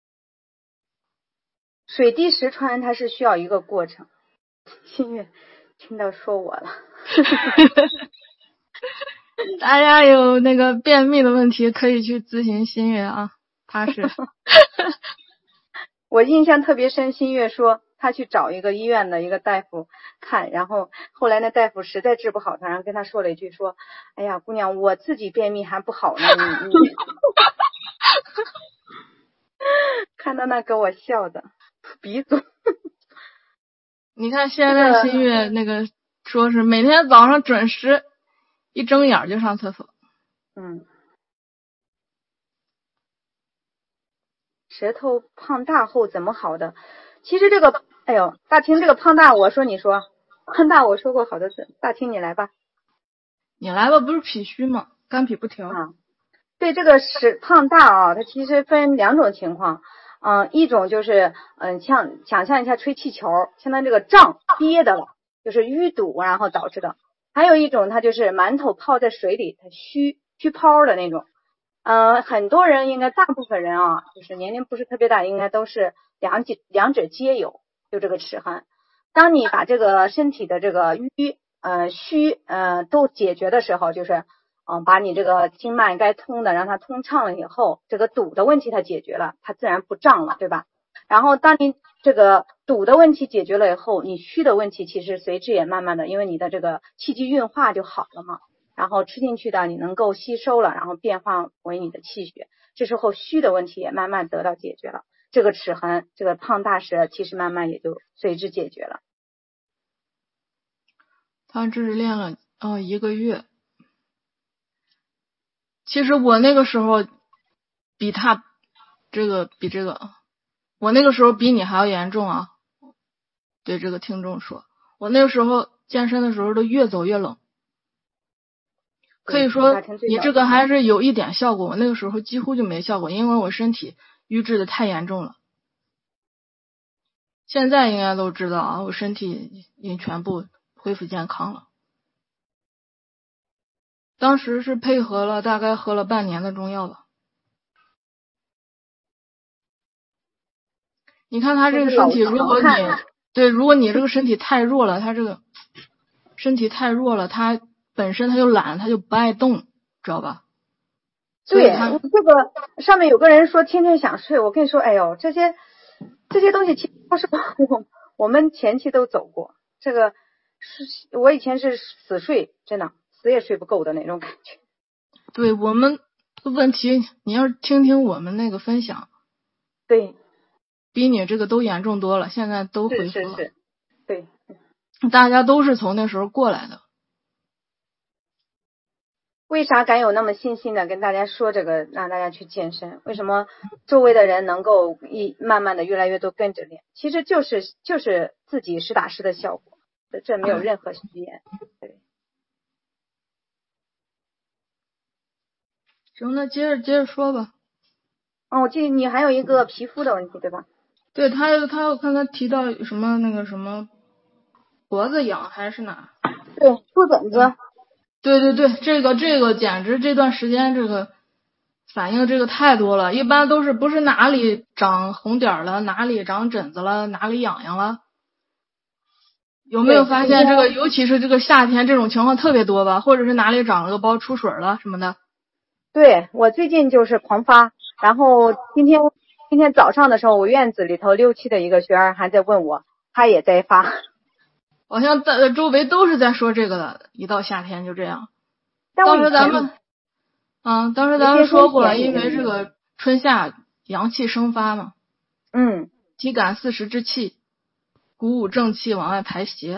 水滴石穿它是需要一个过程。新月听到说我了。 大家有那个便秘的问题可以去咨询新月啊，他是我印象特别深，新月说他去找一个医院的一个大夫看，然后后来那大夫实在治不好他，然后跟他说了一句说，哎呀姑娘，我自己便秘还不好呢，你你看到那给我笑的鼻祖。 你看现在新月那个说是每天早上准时一睁眼就上厕所。 嗯，舌头胖大后怎么好的？其实这个，哎呦，大清这个胖大，我说你说胖大，我说过好多次，大清你来吧。 你来吧，不是脾虚吗？肝脾不调。 啊，对，这个是胖大啊，它其实分两种情况。嗯，一种就是嗯，像想象一下吹气球，相当于这个胀憋的了，就是淤堵然后导致的。还有一种它就是馒头泡在水里，它虚虚泡的那种。嗯，很多人应该大部分人啊，就是年龄不是特别大，应该都是两者两者皆有，就这个齿痕。当你把这个身体的这个淤呃虚呃都解决的时候，就是嗯，把你这个经脉该通的让它通畅了以后，这个堵的问题它解决了，它自然不胀了，对吧？然后当你这个堵的问题解决了以后，你虚的问题其实随之也慢慢的，因为你的这个气机运化就好了嘛，然后吃进去的你能够吸收了，然后变化为你的气血，这时候虚的问题也慢慢得到解决了，这个齿痕这个胖大舌其实慢慢也就随之解决了。 他这是练了哦一个月。 其实我那个时候比他这个比这个，我那个时候比你还要严重啊。对这个听众说，我那个时候健身的时候都越走越冷，可以说你这个还是有一点效果，我那个时候几乎就没效果，因为我身体瘀滞的太严重了。现在应该都知道啊，我身体已经全部恢复健康了。当时是配合了大概喝了半年的中药吧。你看他这个身体，如果你对，如果你这个身体太弱了，他这个身体太弱了，他本身他就懒，他就不爱动，知道吧？ 对，这个上面有个人说天天想睡，我跟你说，哎呦，这些这些东西其实都是我我们前期都走过。这个是我以前是死睡，真的死也睡不够的那种感觉。 对，我们的问题，你要是听听我们那个分享， 对， 比你这个都严重多了，现在都恢复了。 是是是，对， 大家都是从那时候过来的。 为啥敢有那么信心的跟大家说这个，让大家去健身？为什么周围的人能够一慢慢的越来越多跟着练？其实就是就是自己实打实的效果，这这没有任何虚言。对。 行，那接着接着说吧。 哦，我记得你还有一个皮肤的问题，对吧？ 对，他他我看他提到什么那个什么脖子痒还是哪？ 对，出疹子。嗯对对对，这个这个简直这段时间这个反应这个太多了，一般都是不是哪里长红点了，哪里长疹子了，哪里痒痒了。有没有发现这个，尤其是这个夏天这种情况特别多吧？或者是哪里长了个包出水了什么的？ 对，我最近就是狂发，然后今天今天早上的时候，我院子里头六期的一个学员还在问我，他也在发。 好像在周围都是在说这个的，一到夏天就这样。 当时咱们，嗯，当时咱们说过，因为这个春夏阳气生发嘛， 嗯， 体感四时之气，鼓舞正气往外排邪，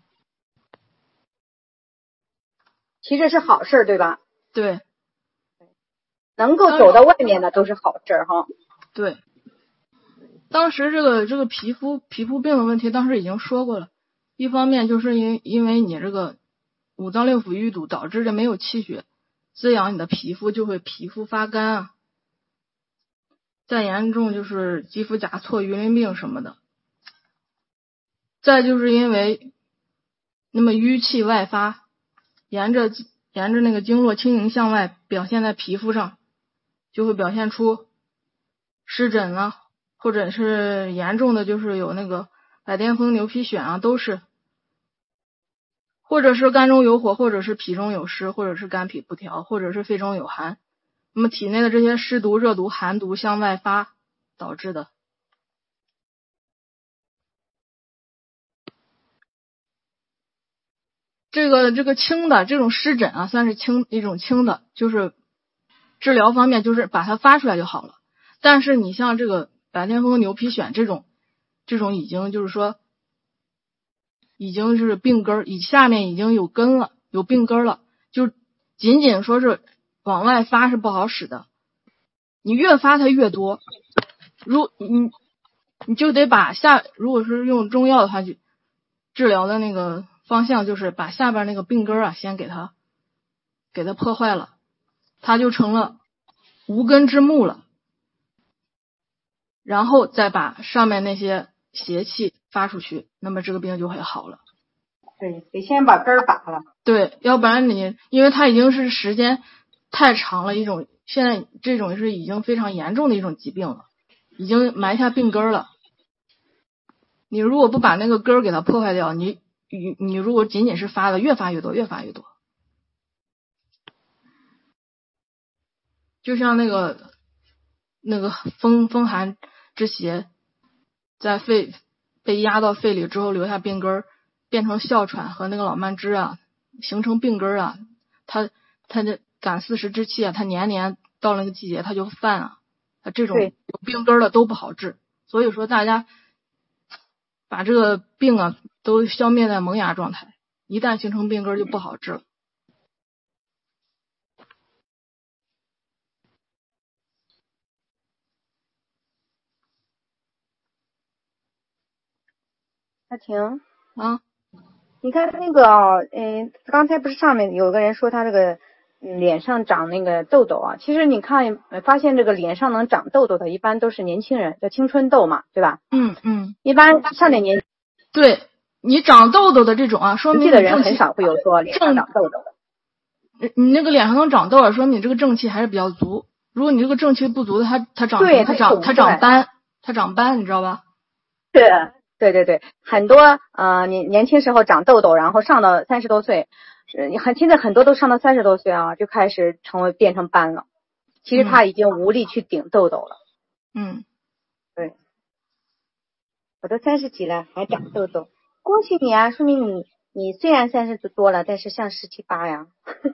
其实是好事，对吧？ 对， 能够走到外面的都是好事哈。 对，当时这个这个皮肤皮肤病的问题，当时已经说过了。一方面就是因因为你这个五脏六腑淤堵，导致这没有气血滋养你的皮肤，就会皮肤发干啊。再严重就是肌肤甲错、鱼鳞病什么的。再就是因为那么淤气外发，沿着沿着那个经络轻盈向外表现在皮肤上，就会表现出湿疹啊，或者是严重的就是有那个百癜风、牛皮癣啊，都是。或者是肝中有火，或者是脾中有湿，或者是肝脾不调，或者是肺中有寒，那么体内的这些湿毒、热毒、寒毒向外发导致的。这个这个轻的这种湿疹啊，算是轻一种轻的，就是治疗方面就是把它发出来就好了。但是你像这个百癜风、牛皮癣这种，这种已经就是说。已经是病根，以下面已经有根了，有病根了，就仅仅说是往外发是不好使的，你越发它越多，如你你就得把下，如果是用中药的话，就治疗的那个方向就是把下边那个病根啊先给它给它破坏了，它就成了无根之木了，然后再把上面那些邪气发出去，那么这个病就会好了。 对，得先把根儿拔了。 对，要不然你因为它已经是时间太长了，一种现在这种是已经非常严重的一种疾病了，已经埋下病根了。你如果不把那个根儿给它破坏掉，你你你如果仅仅是发的越发越多，越发越多，就像那个那个风风寒之邪在肺被压到肺里之后留下病根儿，变成哮喘和那个老慢支啊，形成病根啊，它它的感四时之气啊，它年年到那个季节它就犯啊，它这种有病根的都不好治，所以说大家把这个病啊都消灭在萌芽状态，一旦形成病根就不好治了。 阿婷啊， 你看那个嗯，刚才不是上面有个人说他这个脸上长那个痘痘啊，其实你看发现这个脸上能长痘痘的，一般都是年轻人，叫青春痘嘛，对吧？ 嗯嗯， 一般上点年纪， 对你长痘痘的这种啊，说明你的人很少会有说脸上长痘痘的。 你那个脸上能长痘，说明你这个正气还是比较足。如果你这个正气不足的，它它长对它长它长斑，它长斑，你知道吧？ 是，对对对，很多呃年年轻时候长痘痘，然后上到三十多岁，是很现在很多都上到三十多岁啊，就开始成为变成斑了。其实他已经无力去顶痘痘了。 嗯， 对，我都三十几了还长痘痘，恭喜你啊，说明你你虽然三十多了，但是像十七八呀。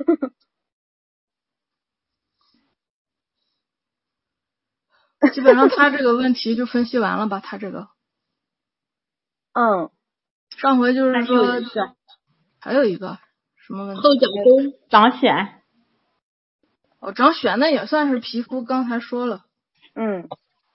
基本上他这个问题就分析完了吧？他这个， 嗯， 上回就是说还有一个， 还有一个什么问题？ 后脚沟长癣。 哦，长癣那也算是皮肤，刚才说了。 嗯，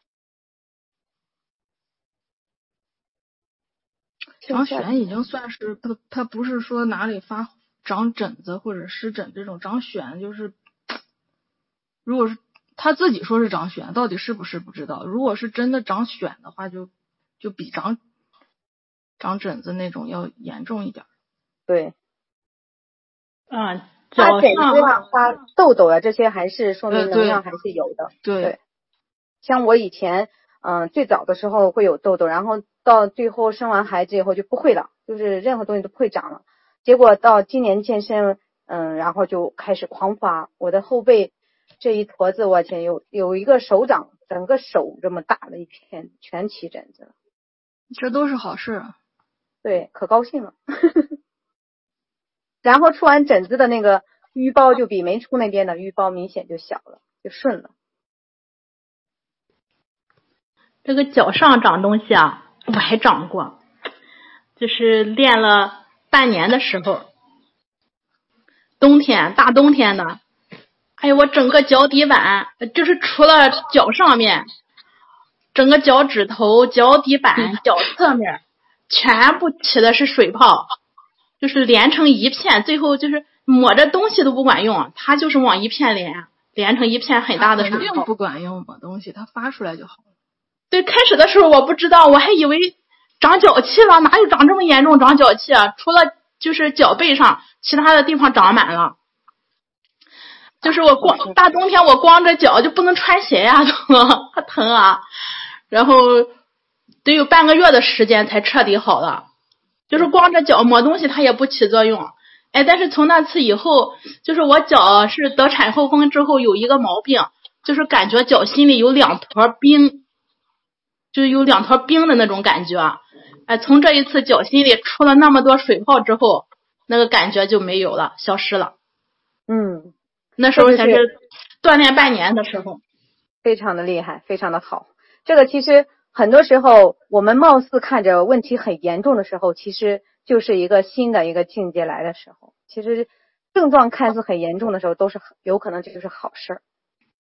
长癣已经算是它它不是说哪里发长疹子或者湿疹这种，长癣就是，如果是他自己说是长癣，到底是不是不知道。如果是真的长癣的话，就就比长长疹子那种要严重一点。对， 嗯， 发疹子啊、发痘痘啊，这些还是说明能量还是有的。 对， 对，像我以前嗯、呃、最早的时候会有痘痘，然后到最后生完孩子以后就不会了，就是任何东西都不会长了。结果到今年健身，嗯，然后就开始狂发，我的后背这一坨子，我天，有有一个手掌，整个手这么大的一片，全起疹子了。 这都是好事。 对，可高兴了。然后出完疹子的那个淤包就比没出那边的淤包明显就小了，就顺了。 这个脚上长东西啊，我还长过，就是练了半年的时候，冬天大冬天的，哎呦，我整个脚底板就是除了脚上面，整个脚趾头、脚底板、脚侧面全部起的是水泡，就是连成一片，最后就是抹着东西都不管用，它就是往一片连，连成一片很大的水泡。 肯定不管用抹东西，它发出来就好了。 对，开始的时候我不知道，我还以为长脚气了，哪有长这么严重长脚气啊？除了就是脚背上，其他的地方长满了。就是我光大冬天我光着脚就不能穿鞋呀、啊，它疼啊。然后得有半个月的时间才彻底好了，就是光着脚抹东西它也不起作用。哎，但是从那次以后，就是我脚是得产后风之后有一个毛病，就是感觉脚心里有两坨冰。就有两坨冰的那种感觉，哎，从这一次脚心里出了那么多水泡之后，那个感觉就没有了，消失了。 嗯， 那时候才是锻炼半年的时候， 非常的厉害，非常的好。这个其实很多时候我们貌似看着问题很严重的时候，其实就是一个新的一个境界来的时候。其实症状看似很严重的时候，都是有可能就是好事儿。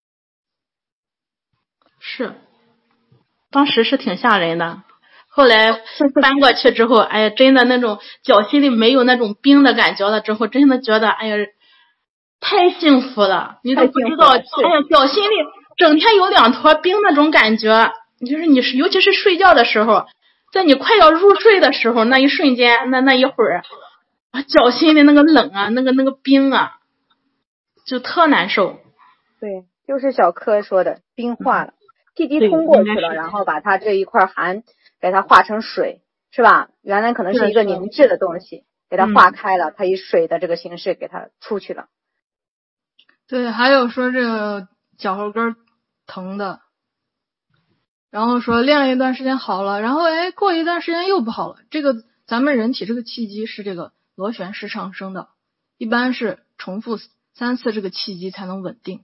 是。当时是挺吓人的，后来搬过去之后，哎呀，真的那种脚心里没有那种冰的感觉了之后，真的觉得哎呀，太幸福了，你都不知道，哎呀，脚心里整天有两坨冰那种感觉，就是你尤其是睡觉的时候，在你快要入睡的时候，那一瞬间，那那一会儿，啊，脚心里那个冷啊，那个那个冰啊，就特难受。 对，就是小柯说的，冰化了。气机通过去了，然后把它这一块寒给它化成水，是吧？原来可能是一个凝滞的东西，给它化开了，它以水的这个形式给它出去了。 对，还有说这个脚后跟疼的，然后说练了一段时间好了，然后哎过一段时间又不好了。这个咱们人体这个气机是这个螺旋式上升的，一般是重复三次这个气机才能稳定。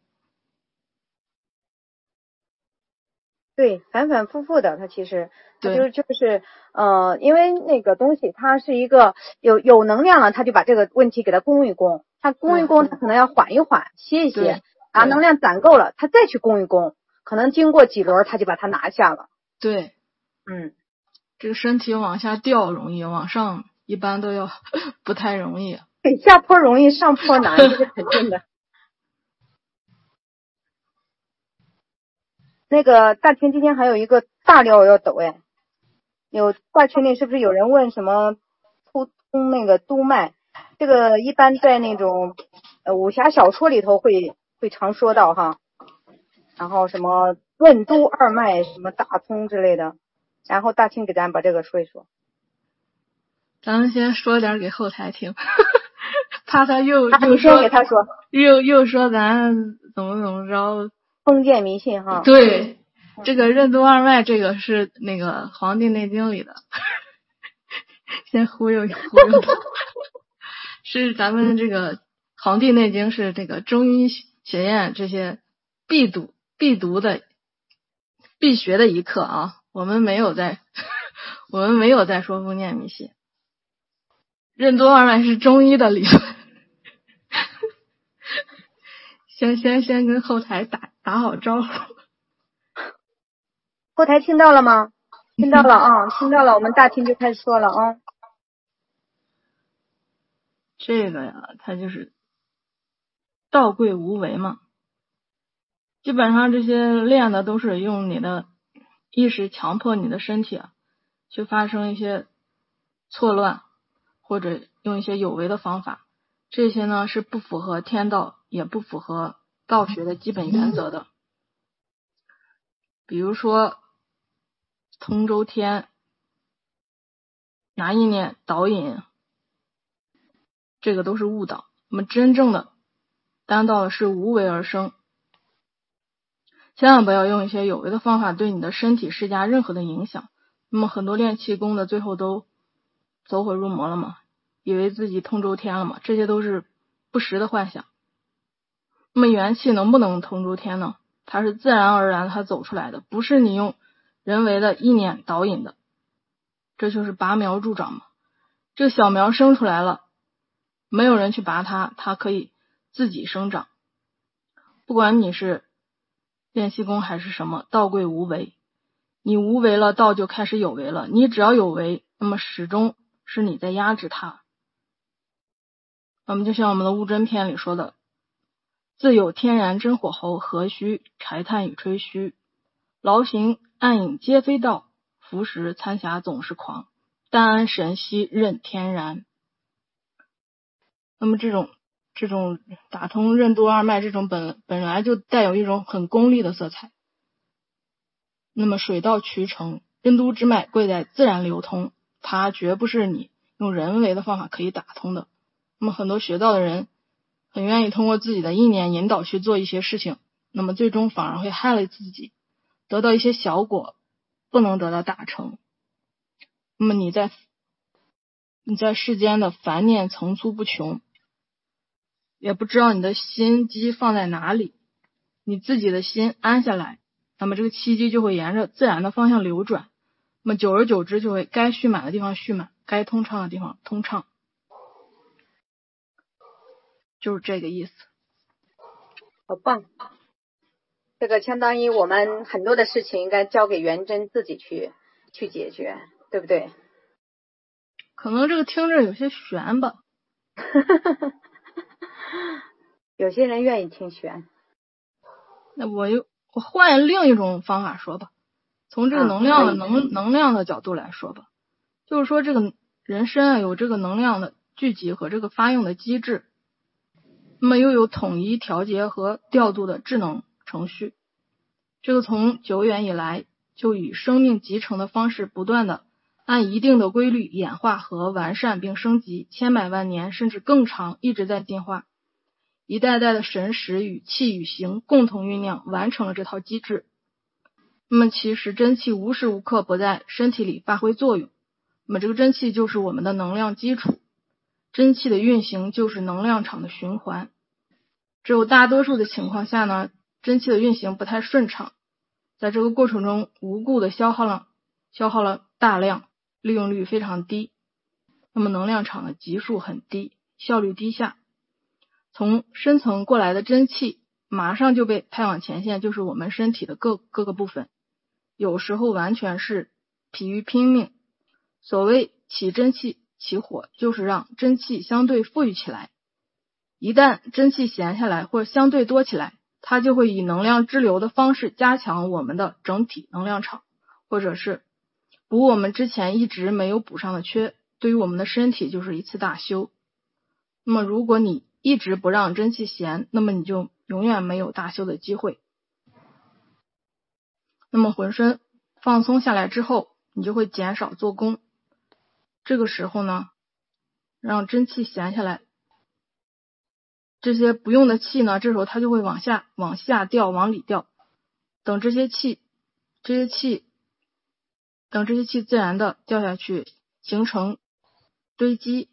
对，反反复复的，它其实它就就是呃，因为那个东西它是一个有有能量了，它就把这个问题给它攻一攻，它攻一攻，它可能要缓一缓，歇一歇，啊，能量攒够了，它再去攻一攻，可能经过几轮，它就把它拿下了。 对， 嗯， 这个身体往下掉容易，往上一般都要不太容易。 对，下坡容易，上坡难，这是肯定的。那个大厅今天还有一个大料要抖哎，有挂群里是不是有人问什么突通那个督脉？这个一般在那种呃武侠小说里头会会常说到哈，然后什么任督二脉什么打通之类的，然后大厅给咱把这个说一说。 咱们先说点给后台听，怕他又啊、 又说给他说， 又又说咱怎么怎么着， 封建迷信哈。 对，这个任督二脉这个是那个《黄帝内经》里的，先忽悠忽悠他，是咱们这个《黄帝内经》是这个中医学院这些必读必读的必学的一课啊，我们没有在我们没有在说封建迷信。任督二脉是中医的理论，先先先跟后台打打好招呼。 后台听到了吗？听到了啊，听到了，我们大厅就开始说了啊。 这个呀，它就是道贵无为嘛，基本上这些练的都是用你的意识强迫你的身体啊，去发生一些错乱，或者用一些有为的方法，这些呢是不符合天道，也不符合道学的基本原则的。比如说通周天，拿意念导引，这个都是误导。那么真正的丹道是无为而生，千万不要用一些有为的方法对你的身体施加任何的影响。那么很多练气功的最后都走火入魔了嘛，以为自己通周天了嘛，这些都是不实的幻想。那么元气能不能通周天呢？它是自然而然它走出来的，不是你用人为的意念导引的。这就是拔苗助长嘛，这个小苗生出来了，没有人去拔它，它可以自己生长。不管你是练气功还是什么，道贵无为，你无为了，道就开始有为了。你只要有为，那么始终是你在压制它。那么就像我们的悟真篇里说的，自有天然真火候，何须柴炭与吹嘘，劳形暗影皆非道，服食参暇总是狂，但安神息任天然。那么这种这种打通任督二脉，这种本本来就带有一种很功利的色彩。那么水到渠成，任督之脉贵在自然流通，它绝不是你用人为的方法可以打通的。那么很多学道的人很愿意通过自己的意念引导去做一些事情，那么最终反而会害了自己，得到一些小果，不能得到大成。那么你在你在世间的烦念层出不穷，也不知道你的心机放在哪里，你自己的心安下来，那么这个气机就会沿着自然的方向流转，那么久而久之就会该蓄满的地方蓄满，该通畅的地方通畅，就是这个意思。 好棒，这个相当于我们很多的事情应该交给元真自己去去解决，对不对？ 可能这个听着有些悬吧有些人愿意听悬。 那我又我换另一种方法说吧，从这个能量的、啊、能能量的角度来说吧，就是说这个人身啊有这个能量的聚集和这个发用的机制，那么又有统一调节和调度的智能程序。这个从久远以来就以生命集成的方式不断的按一定的规律演化和完善并升级，千百万年甚至更长一直在进化，一代代的神识与气与形共同酝酿完成了这套机制。那么其实真气无时无刻不在身体里发挥作用，那么这个真气就是我们的能量基础，真气的运行就是能量场的循环。只有大多数的情况下呢，真气的运行不太顺畅，在这个过程中无故的消耗了消耗了大量，利用率非常低，那么能量场的级数很低，效率低下，从深层过来的真气马上就被派往前线，就是我们身体的各各个部分，有时候完全是疲于拼命， 所谓起真气起火，就是让真气相对富裕起来。一旦真气闲下来或者相对多起来，它就会以能量支流的方式加强我们的整体能量场，或者是补我们之前一直没有补上的缺，对于我们的身体就是一次大修。那么如果你一直不让真气闲，那么你就永远没有大修的机会。那么浑身放松下来之后，你就会减少做功。这个时候呢，让真气闲下来，这些不用的气呢，这时候它就会往下往下掉，往里掉。等这些气这些气等这些气自然的掉下去，形成堆积，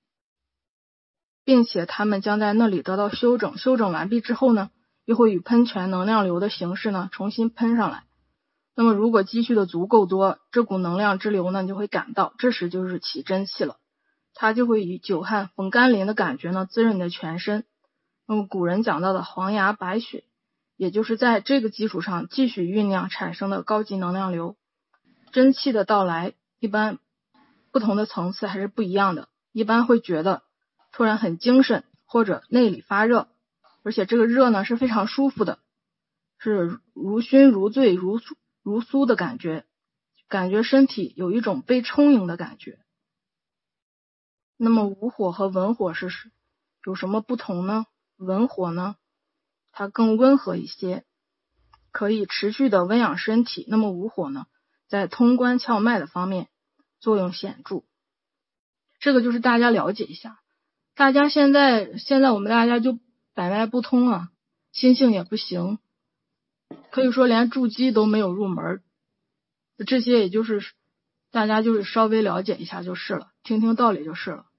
并且它们将在那里得到修整。修整完毕之后呢，又会以喷泉能量流的形式呢重新喷上来。那么如果积蓄的足够多，这股能量之流呢就会赶到，这时就是起真气了。它就会以久旱逢甘霖的感觉呢滋润你的全身。那么古人讲到的黄牙白雪，也就是在这个基础上继续酝酿产生的高级能量流。真气的到来一般不同的层次还是不一样的，一般会觉得突然很精神，或者内里发热，而且这个热呢是非常舒服的，是如熏如醉如如酥的感觉，感觉身体有一种被充盈的感觉。那么午火和文火是有什么不同呢？文火呢，它更温和一些，可以持续的温养身体。那么午火呢，在通关窍脉的方面作用显著。这个就是大家了解一下。大家现在现在我们大家就百脉不通啊，心性也不行，可以说连筑基都没有入门，这些也就是大家就是稍微了解一下就是了，听听道理就是了。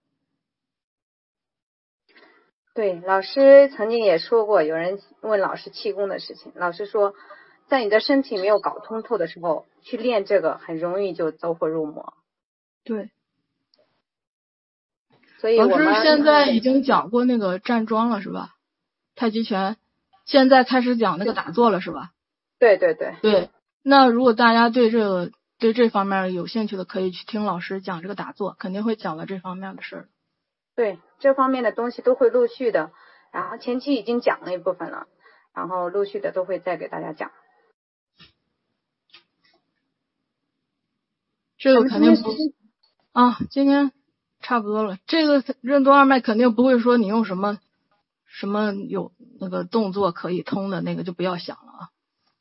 对，老师曾经也说过，有人问老师气功的事情，老师说在你的身体没有搞通透的时候去练这个很容易就走火入魔。 对， 所以我们老师现在已经讲过那个站桩了是吧？太极拳现在开始讲那个打坐了是吧？ 对对对对，那如果大家对这个对这方面有兴趣的，可以去听老师讲这个打坐，肯定会讲到这方面的事儿。 对，这方面的东西都会陆续的，然后前期已经讲了一部分了，然后陆续的都会再给大家讲。 这个肯定不啊，今天差不多了。这个任督二脉肯定不会说你用什么什么有那个动作可以通的那个就不要想了啊。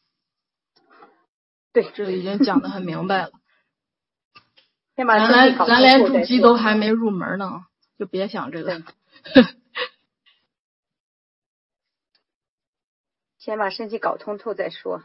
对， 这个已经讲得很明白了。 先把咱来咱连筑基都还没入门呢，就别想这个。 先把身体搞通透再说。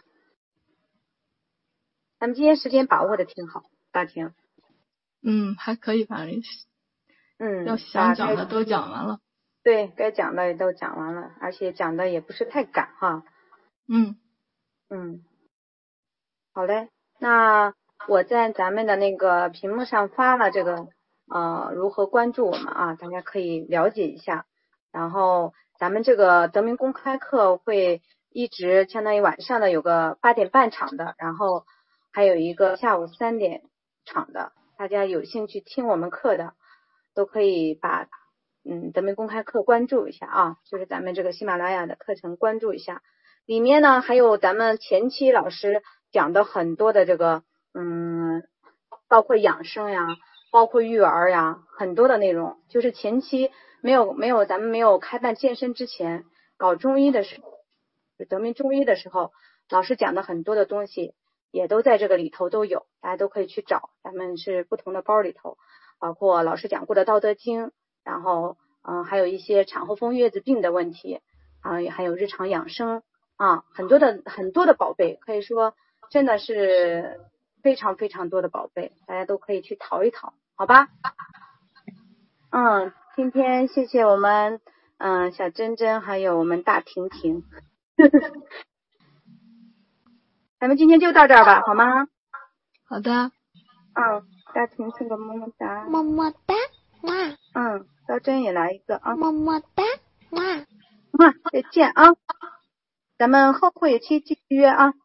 咱们今天时间把握的挺好，大婷。 嗯，还可以，反正嗯， 要想讲的都讲完了。 对，该讲的也都讲完了，而且讲的也不是太赶哈。 嗯嗯，好嘞，那我在咱们的那个屏幕上发了这个呃如何关注我们啊，大家可以了解一下。然后咱们这个德明公开课会一直相当于晚上的有个八点半场的，然后还有一个下午三点场的，大家有兴趣听我们课的都可以把嗯德明公开课关注一下啊，就是咱们这个喜马拉雅的课程关注一下。里面呢还有咱们前期老师讲的很多的这个嗯，包括养生呀，包括育儿呀，很多的内容，就是前期没有没有咱们没有开办健身之前，搞中医的时候，德明中医的时候，老师讲的很多的东西也都在这个里头都有，大家都可以去找，咱们是不同的包里头，包括老师讲过的道德经，然后嗯、呃、还有一些产后风月子病的问题啊，还有日常养生啊，很多的很多的宝贝，可以说真的是非常非常多的宝贝，大家都可以去淘一淘，好吧？嗯，今天谢谢我们嗯小珍珍还有我们大婷婷，咱们今天就到这儿吧，好吗？ 好的。 嗯，大婷婷个么么哒。 么么哒，哇。 嗯，高珍也来一个啊。 么么哒，哇。 哇，再见啊，咱们后会期继续约啊。